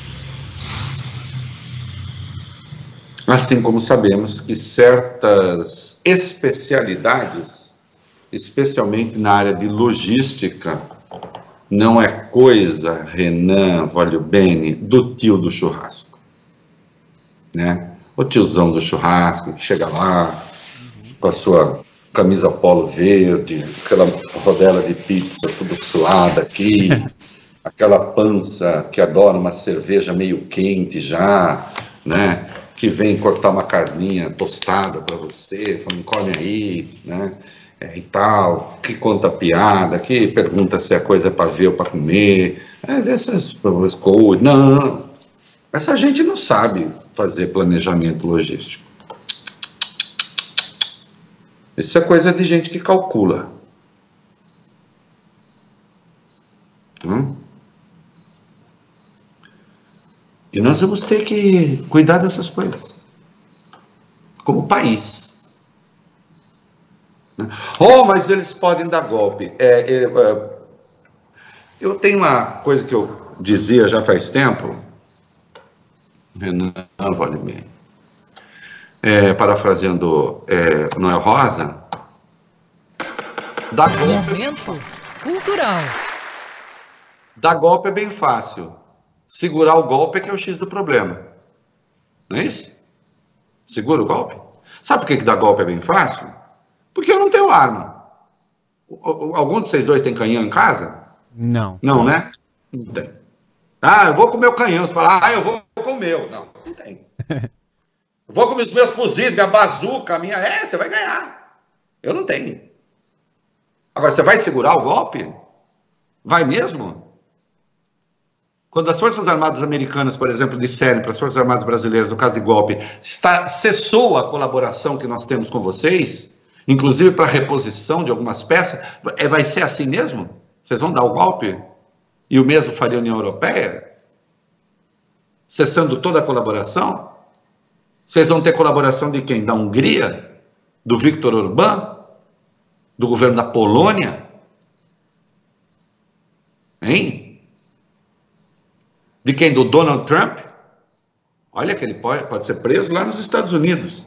Assim como sabemos que certas especialidades, especialmente na área de logística, não é coisa, Renan Voglio-Bene, do tio do churrasco. Né? O tiozão do churrasco que chega lá com a sua camisa polo verde, aquela rodela de pizza tudo suada aqui, aquela pança que adora uma cerveja meio quente já, né? Que vem cortar uma carninha tostada para você, falando, come aí, né? É, e tal, que conta piada, que pergunta se a coisa é para ver ou para comer, é, essas coisas. Não, essa gente não sabe fazer planejamento logístico. Isso é coisa de gente que calcula. Hum? E nós vamos ter que cuidar dessas coisas, como país. Oh, mas eles podem dar golpe. É, é, é, eu tenho uma coisa que eu dizia já faz tempo, Renan Voglio-Bene. é, parafraseando é, Noel Rosa, dar golpe. Momento cultural. Dar golpe é bem fácil. Segurar o golpe é que é o X do problema. Não é isso? Segura o golpe. Sabe por que, que dar golpe é bem fácil? Porque eu não tenho arma. Algum de vocês dois tem canhão em casa? Não. Não, né? Não tem. Ah, eu vou com o meu canhão. Você fala, ah, eu vou com o meu. Não, não tem. Eu vou com os meus fuzis, minha bazuca, minha... É, você vai ganhar. Eu não tenho. Agora, você vai segurar o golpe? Vai mesmo? Quando as Forças Armadas Americanas, por exemplo, disserem para as Forças Armadas Brasileiras, no caso de golpe, está, cessou a colaboração que nós temos com vocês, inclusive para reposição de algumas peças, é, vai ser assim mesmo? Vocês vão dar o golpe? E o mesmo faria a União Europeia? Cessando toda a colaboração? Vocês vão ter colaboração de quem? Da Hungria? Do Viktor Orbán? Do governo da Polônia? Hein? De quem? Do Donald Trump? Olha que ele pode, pode ser preso lá nos Estados Unidos.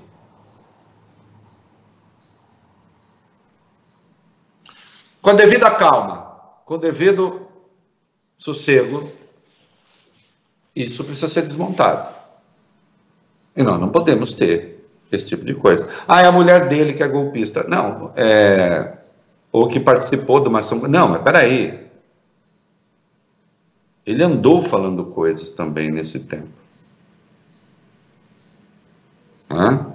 Com a devida calma, com o devido sossego, isso precisa ser desmontado. E nós não podemos ter esse tipo de coisa. Ah, é a mulher dele que é golpista. Não, é... ou que participou de uma ação... Não, mas peraí. Ele andou falando coisas também nesse tempo. Hã?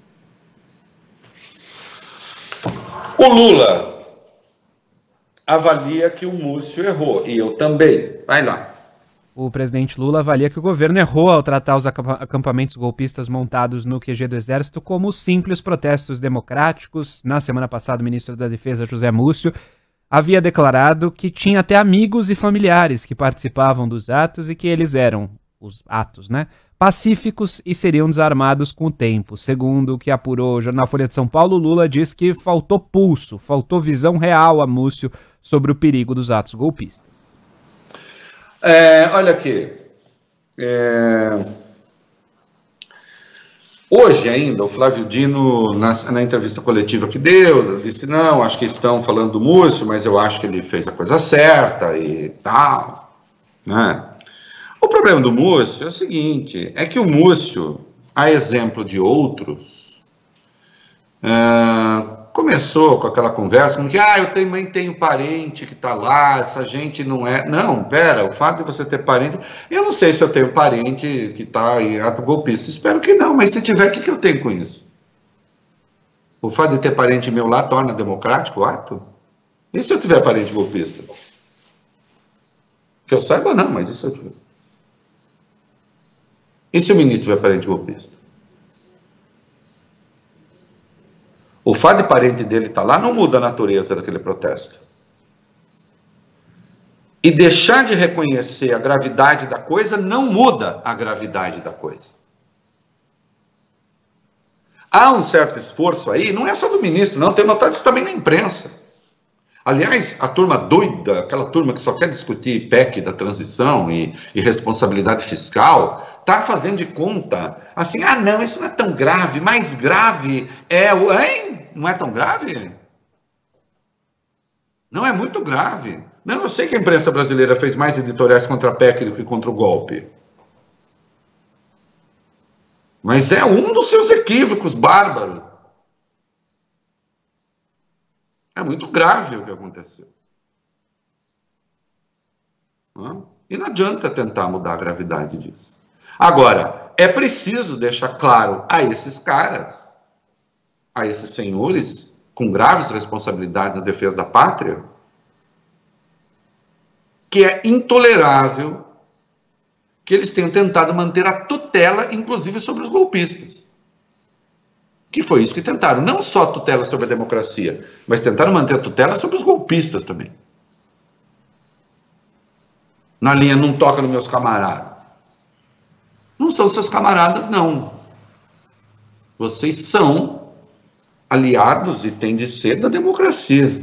O Lula avalia que o Múcio errou, e eu também. Vai lá. O presidente Lula avalia que o governo errou ao tratar os acampamentos golpistas montados no Q G do Exército como simples protestos democráticos. Na semana passada, o ministro da Defesa, José Múcio, havia declarado que tinha até amigos e familiares que participavam dos atos e que eles eram, os atos, né, pacíficos e seriam desarmados com o tempo. Segundo o que apurou o jornal Folha de São Paulo, Lula diz que faltou pulso, faltou visão real a Múcio sobre o perigo dos atos golpistas. É, olha aqui, é... hoje ainda o Flávio Dino, na, na entrevista coletiva que deu, disse, não, acho que estão falando do Múcio, mas eu acho que ele fez a coisa certa e tal, né? O problema do Múcio é o seguinte, é que o Múcio, a exemplo de outros, uh, começou com aquela conversa, com que, ah, eu também tenho parente que está lá, essa gente não é... Não, pera, o fato de você ter parente... Eu não sei se eu tenho parente que está em ato golpista, espero que não, mas se tiver, o que, que eu tenho com isso? O fato de ter parente meu lá torna democrático o ato? E se eu tiver parente golpista? Que eu saiba, não, mas isso eu tiver. E se o ministro tiver parente golpista? O fato de parente dele estar lá não muda a natureza daquele protesto. E deixar de reconhecer a gravidade da coisa não muda a gravidade da coisa. Há um certo esforço aí, não é só do ministro, não, tenho notado isso também na imprensa. Aliás, a turma doida, aquela turma que só quer discutir P E C da transição e, e responsabilidade fiscal, está fazendo de conta, assim, ah não, isso não é tão grave, mais grave é o... Hein? Não é tão grave? Não é muito grave. Não, eu sei que a imprensa brasileira fez mais editoriais contra a P E C do que contra o golpe. Mas é um dos seus equívocos bárbaros. É muito grave o que aconteceu. E não adianta tentar mudar a gravidade disso. Agora, é preciso deixar claro a esses caras, a esses senhores, com graves responsabilidades na defesa da pátria, que é intolerável que eles tenham tentado manter a tutela, inclusive sobre os golpistas. Que foi isso que tentaram. Não só a tutela sobre a democracia, mas tentaram manter a tutela sobre os golpistas também. Na linha, não toca nos meus camaradas. Não são seus camaradas, não. Vocês são aliados e têm de ser da democracia.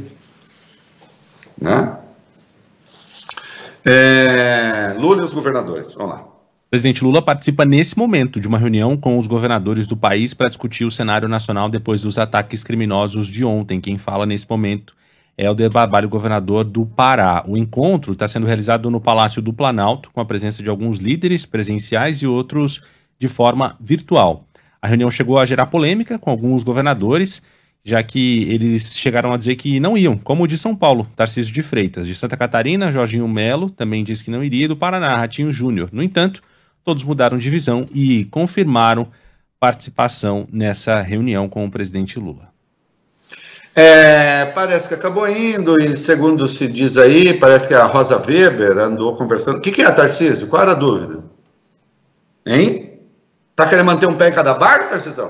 Né? É, Lula e os governadores, vamos lá. presidente Lula participa nesse momento de uma reunião com os governadores do país para discutir o cenário nacional depois dos ataques criminosos de ontem. Quem fala nesse momento é o Helder Barbalho, governador do Pará. O encontro está sendo realizado no Palácio do Planalto, com a presença de alguns líderes presenciais e outros de forma virtual. A reunião chegou a gerar polêmica com alguns governadores, já que eles chegaram a dizer que não iam, como o de São Paulo, Tarcísio de Freitas. De Santa Catarina, Jorginho Melo também disse que não iria, e do Paraná, Ratinho Júnior. No entanto, todos mudaram de visão e confirmaram participação nessa reunião com o presidente Lula. É, parece que acabou indo, e segundo se diz aí, parece que a Rosa Weber andou conversando. O que, que é, Tarcísio? Qual era a dúvida? Hein? Tá querendo manter um pé em cada barco, Tarcísio?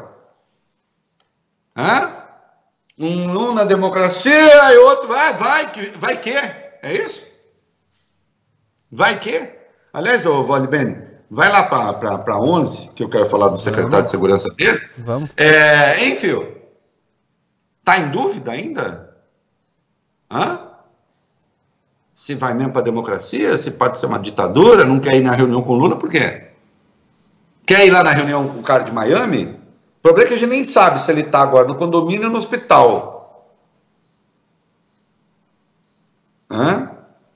Hã? Um, um na democracia e outro, ah, vai que, vai que, é isso? Vai que? Aliás, ô Valibene, vai lá para onze, que eu quero falar do secretário Vamos. de segurança dele. Vamos. É, hein, filho? Tá em dúvida ainda? Hã? Se vai mesmo para a democracia, se pode ser uma ditadura, não quer ir na reunião com o Lula, por quê? Quer ir lá na reunião com o cara de Miami? O problema é que a gente nem sabe se ele está agora no condomínio ou no hospital. Hã?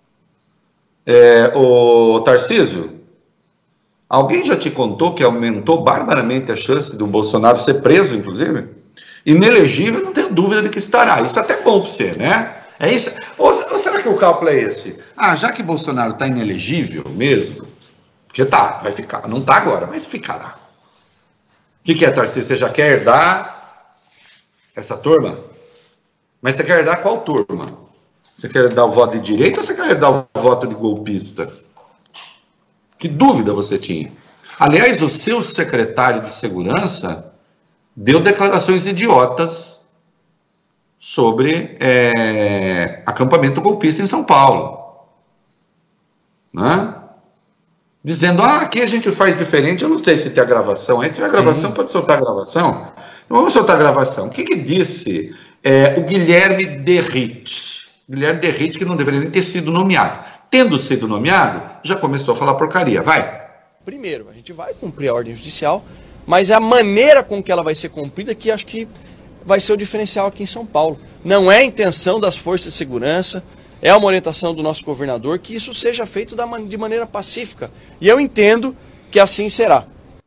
É, o Tarcísio, alguém já te contou que aumentou barbaramente a chance do Bolsonaro ser preso, inclusive? Inelegível, não tenho dúvida de que estará. Isso é até bom para você, né? É isso? Ou, ou será que o cálculo é esse? Ah, já que Bolsonaro está inelegível mesmo, porque tá, vai ficar, não está agora, mas ficará. O que, que é, Tarcísio? Você já quer herdar essa turma? Mas você quer herdar qual turma? Você quer herdar o voto de direita ou você quer herdar o voto de golpista? Que dúvida você tinha? Aliás, o seu secretário de segurança deu declarações idiotas sobre é, acampamento golpista em São Paulo. Né? Dizendo, ah, aqui a gente faz diferente. Eu não sei se tem a gravação. Aí se tiver a gravação, uhum. pode soltar a gravação. Então vamos soltar a gravação. O que, que disse é, o Guilherme Derrite? Guilherme Derrite, que não deveria nem ter sido nomeado. Tendo sido nomeado, já começou a falar porcaria. Vai. Primeiro, a gente vai cumprir a ordem judicial, mas a maneira com que ela vai ser cumprida que acho que vai ser o diferencial aqui em São Paulo. Não é a intenção das forças de segurança, é uma orientação do nosso governador que isso seja feito da man- de maneira pacífica. E eu entendo que assim será.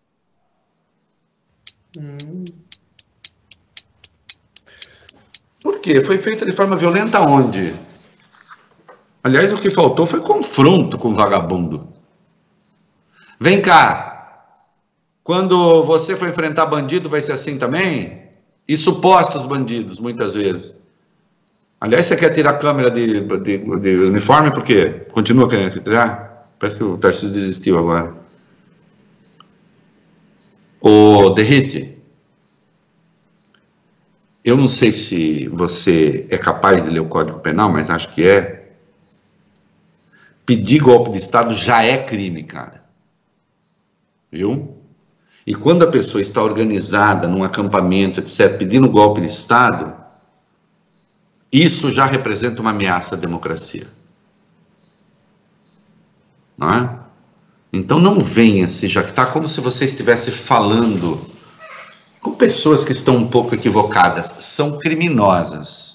Hum. Por quê? Foi feita de forma violenta onde? Aliás, o que faltou foi confronto com o vagabundo. Vem cá. Quando você for enfrentar bandido, vai ser assim também? E supostos bandidos, muitas vezes. Aliás, você quer tirar a câmera de, de, de uniforme por quê? Continua querendo tirar? Parece que o Tarcísio desistiu agora. Ô, Derrite, eu não sei se você é capaz de ler o Código Penal, mas acho que é. Pedir golpe de Estado já é crime, cara. Viu? E quando a pessoa está organizada num acampamento, etcétera, pedindo golpe de Estado, isso já representa uma ameaça à democracia. Não é? Então não venha se jactar como se você estivesse falando com pessoas que estão um pouco equivocadas. São criminosas.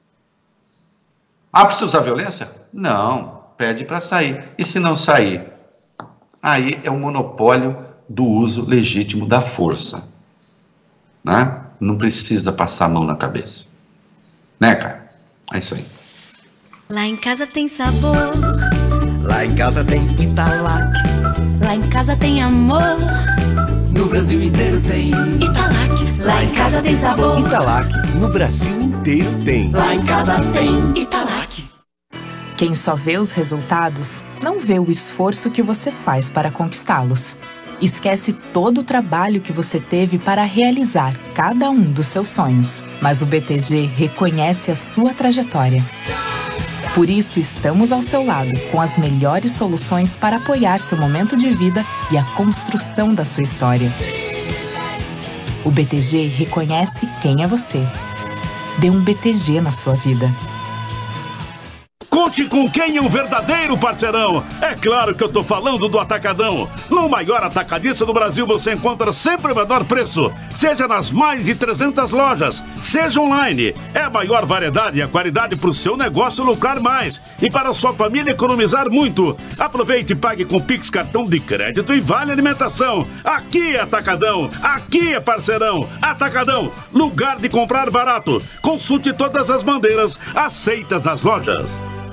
Ah, precisa usar violência? Não. Pede para sair. E se não sair? Aí é um monopólio do uso legítimo da força, né? Não precisa passar a mão na cabeça, né, cara? É isso aí. Lá em casa tem sabor. Lá em casa tem Italac. Lá em casa tem amor. No Brasil inteiro tem Italac. Lá em casa tem sabor. Italac. No Brasil inteiro tem. Lá em casa tem Italac. Quem só vê os resultados, não vê o esforço que você faz para conquistá-los. Esquece todo o trabalho que você teve para realizar cada um dos seus sonhos. Mas o B T G reconhece a sua trajetória. Por isso, estamos ao seu lado, com as melhores soluções para apoiar seu momento de vida e a construção da sua história. O B T G reconhece quem é você. Dê um B T G na sua vida. Conte com quem é um verdadeiro parceirão. É claro que eu tô falando do Atacadão. No maior atacadista do Brasil você encontra sempre o menor preço. Seja nas mais de trezentas lojas, seja online. É a maior variedade e a qualidade para o seu negócio lucrar mais. E para a sua família economizar muito. Aproveite e pague com Pix, cartão de crédito e vale alimentação. Aqui é Atacadão. Aqui é parceirão. Atacadão, lugar de comprar barato. Consulte todas as bandeiras aceitas nas lojas.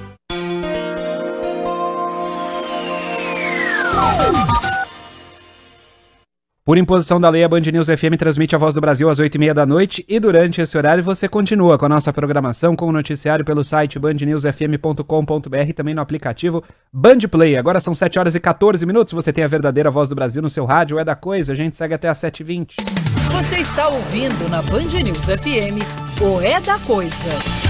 Por imposição da lei, a Band News F M transmite a Voz do Brasil às oito e meia da noite e durante esse horário você continua com a nossa programação com o noticiário pelo site band news f m ponto com ponto b r e também no aplicativo Band Play. Agora são sete horas e catorze minutos, você tem a verdadeira Voz do Brasil no seu rádio, é da coisa, a gente segue até às sete e vinte. Você está ouvindo na Band News F M o É da Coisa.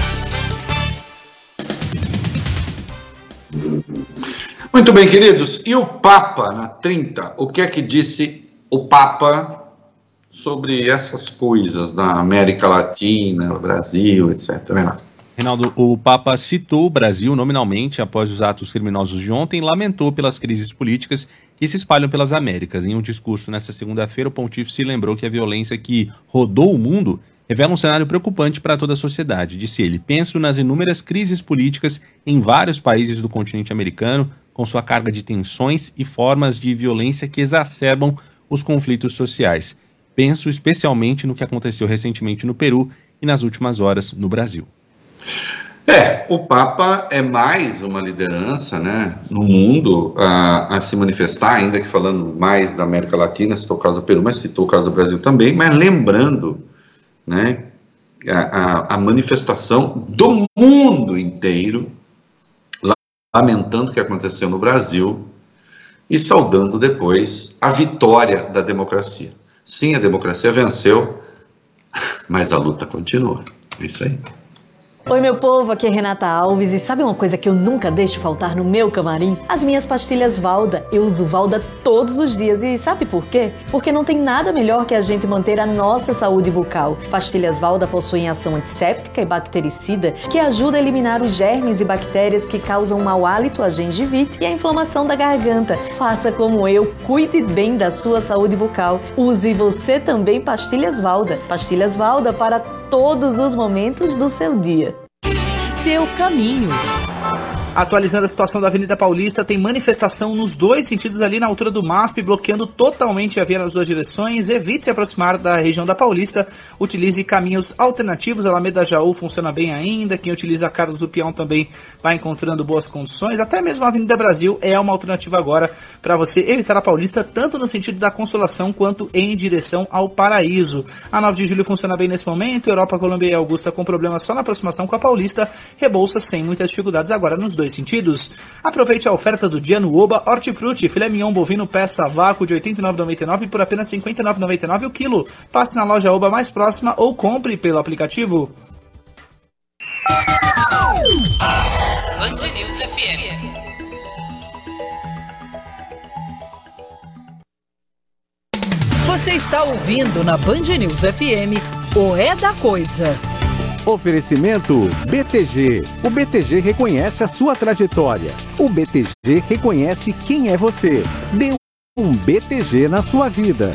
Muito bem, queridos. E o Papa, na trinta, o que é que disse o Papa sobre essas coisas da América Latina, Brasil, etcétera? Reinaldo, o Papa citou o Brasil nominalmente após os atos criminosos de ontem e lamentou pelas crises políticas que se espalham pelas Américas. Em um discurso nesta segunda-feira, o pontífice lembrou que a violência que rodou o mundo revela um cenário preocupante para toda a sociedade. Disse ele: penso nas inúmeras crises políticas em vários países do continente americano, com sua carga de tensões e formas de violência que exacerbam os conflitos sociais. Penso especialmente no que aconteceu recentemente no Peru e nas últimas horas no Brasil. É, o Papa é mais uma liderança, né, no mundo a, a se manifestar, ainda que falando mais da América Latina, citou o caso do Peru, mas citou o caso do Brasil também, mas lembrando, né, a, a, a manifestação do mundo inteiro, lamentando o que aconteceu no Brasil e saudando depois a vitória da democracia. Sim, a democracia venceu, mas a luta continua. É isso aí. Oi, meu povo, aqui é Renata Alves e sabe uma coisa que eu nunca deixo faltar no meu camarim? As minhas pastilhas Valda. Eu uso Valda todos os dias e sabe por quê? Porque não tem nada melhor que a gente manter a nossa saúde bucal. Pastilhas Valda possuem ação antisséptica e bactericida que ajuda a eliminar os germes e bactérias que causam mau hálito, a gengivite e a inflamação da garganta. Faça como eu, cuide bem da sua saúde bucal. Use você também pastilhas Valda. Pastilhas Valda para todos os momentos do seu dia. Seu caminho. Atualizando a situação da Avenida Paulista, tem manifestação nos dois sentidos ali na altura do M A S P, bloqueando totalmente a via nas duas direções. Evite se aproximar da região da Paulista, utilize caminhos alternativos. A Alameda Jaú funciona bem ainda, quem utiliza a Carlos do Peão também vai encontrando boas condições. Até mesmo a Avenida Brasil é uma alternativa agora para você evitar a Paulista, tanto no sentido da Consolação quanto em direção ao Paraíso. A nove de julho funciona bem nesse momento, Europa, Colômbia e Augusta com problemas só na aproximação com a Paulista, Rebouças sem muitas dificuldades agora nos dois sentidos. Aproveite a oferta do dia no Oba Hortifruti, filé mignon bovino peça a vácuo de oitenta e nove reais e noventa e nove centavos por apenas cinquenta e nove reais e noventa e nove centavos o quilo. Passe na loja Oba mais próxima ou compre pelo aplicativo. Band News F M. Você está ouvindo na Band News F M o É da Coisa. Oferecimento B T G. O B T G reconhece a sua trajetória. O B T G reconhece quem é você. Dê um B T G na sua vida.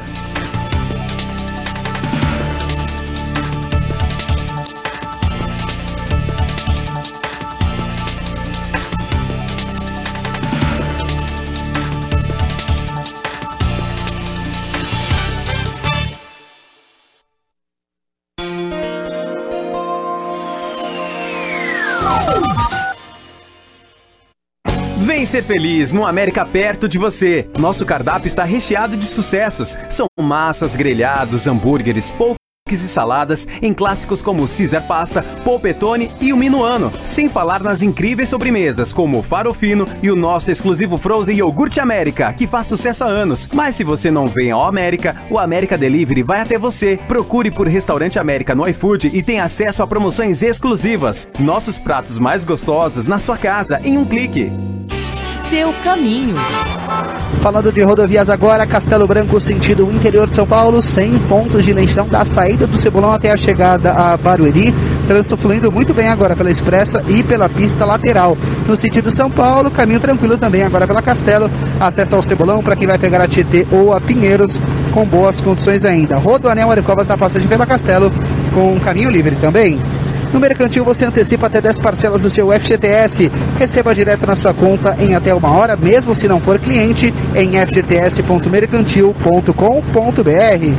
Vem ser feliz no América perto de você. Nosso cardápio está recheado de sucessos. São massas, grelhados, hambúrgueres, poke e saladas em clássicos como Caesar Pasta, Polpettone e o Minuano. Sem falar nas incríveis sobremesas como o Farofino e o nosso exclusivo Frozen Iogurte América, que faz sucesso há anos. Mas se você não vem ao América, o América Delivery vai até você. Procure por Restaurante América no iFood e tenha acesso a promoções exclusivas. Nossos pratos mais gostosos na sua casa em um clique. Seu caminho. Falando de rodovias agora, Castelo Branco sentido interior de São Paulo, cem pontos de lentidão da saída do Cebolão até a chegada a Barueri. Trânsito fluindo muito bem agora pela Expressa e pela pista lateral. No sentido São Paulo, caminho tranquilo também agora pela Castelo. Acesso ao Cebolão para quem vai pegar a Tietê ou a Pinheiros, com boas condições ainda. Rodoanel Aricovas na passagem pela Castelo, com caminho livre também. No Mercantil você antecipa até dez parcelas do seu F G T S. Receba direto na sua conta em até uma hora, mesmo se não for cliente, em f g t s ponto mercantil ponto com ponto b r.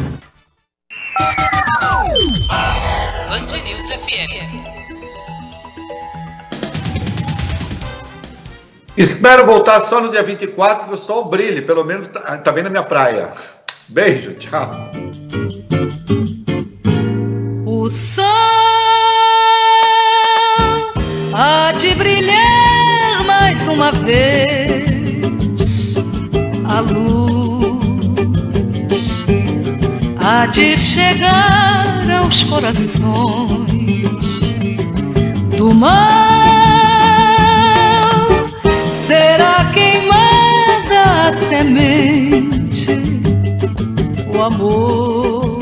Band News F M. Espero voltar só no dia vinte e quatro, que o sol brilhe, pelo menos tá, tá bem na minha praia. Beijo, tchau. O sol há de brilhar mais uma vez, a luz há de chegar aos corações do mal. Será queimada a semente, o amor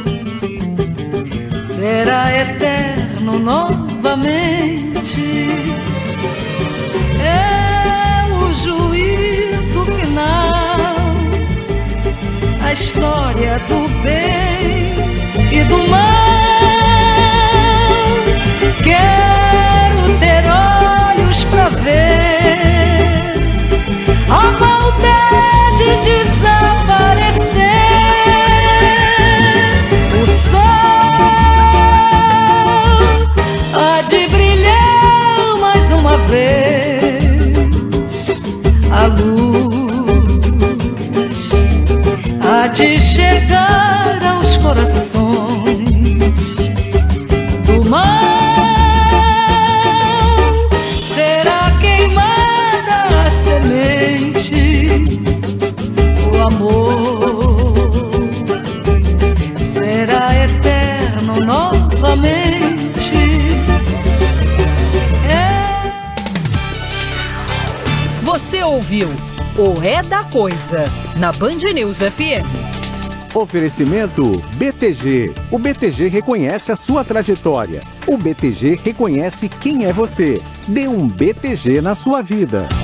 será eterno novamente. É o juízo final, a história do bem e do mal. Quero ter olhos pra ver a maldade desaparecer. O sol há de brilhar mais uma vez, a luz há de chegar aos corações do mal. Será queimada a semente, o amor será eterno novamente. É... Você ouviu o É da Coisa na Band News F M. Oferecimento B T G. O B T G reconhece a sua trajetória. O B T G reconhece quem é você. Dê um B T G na sua vida.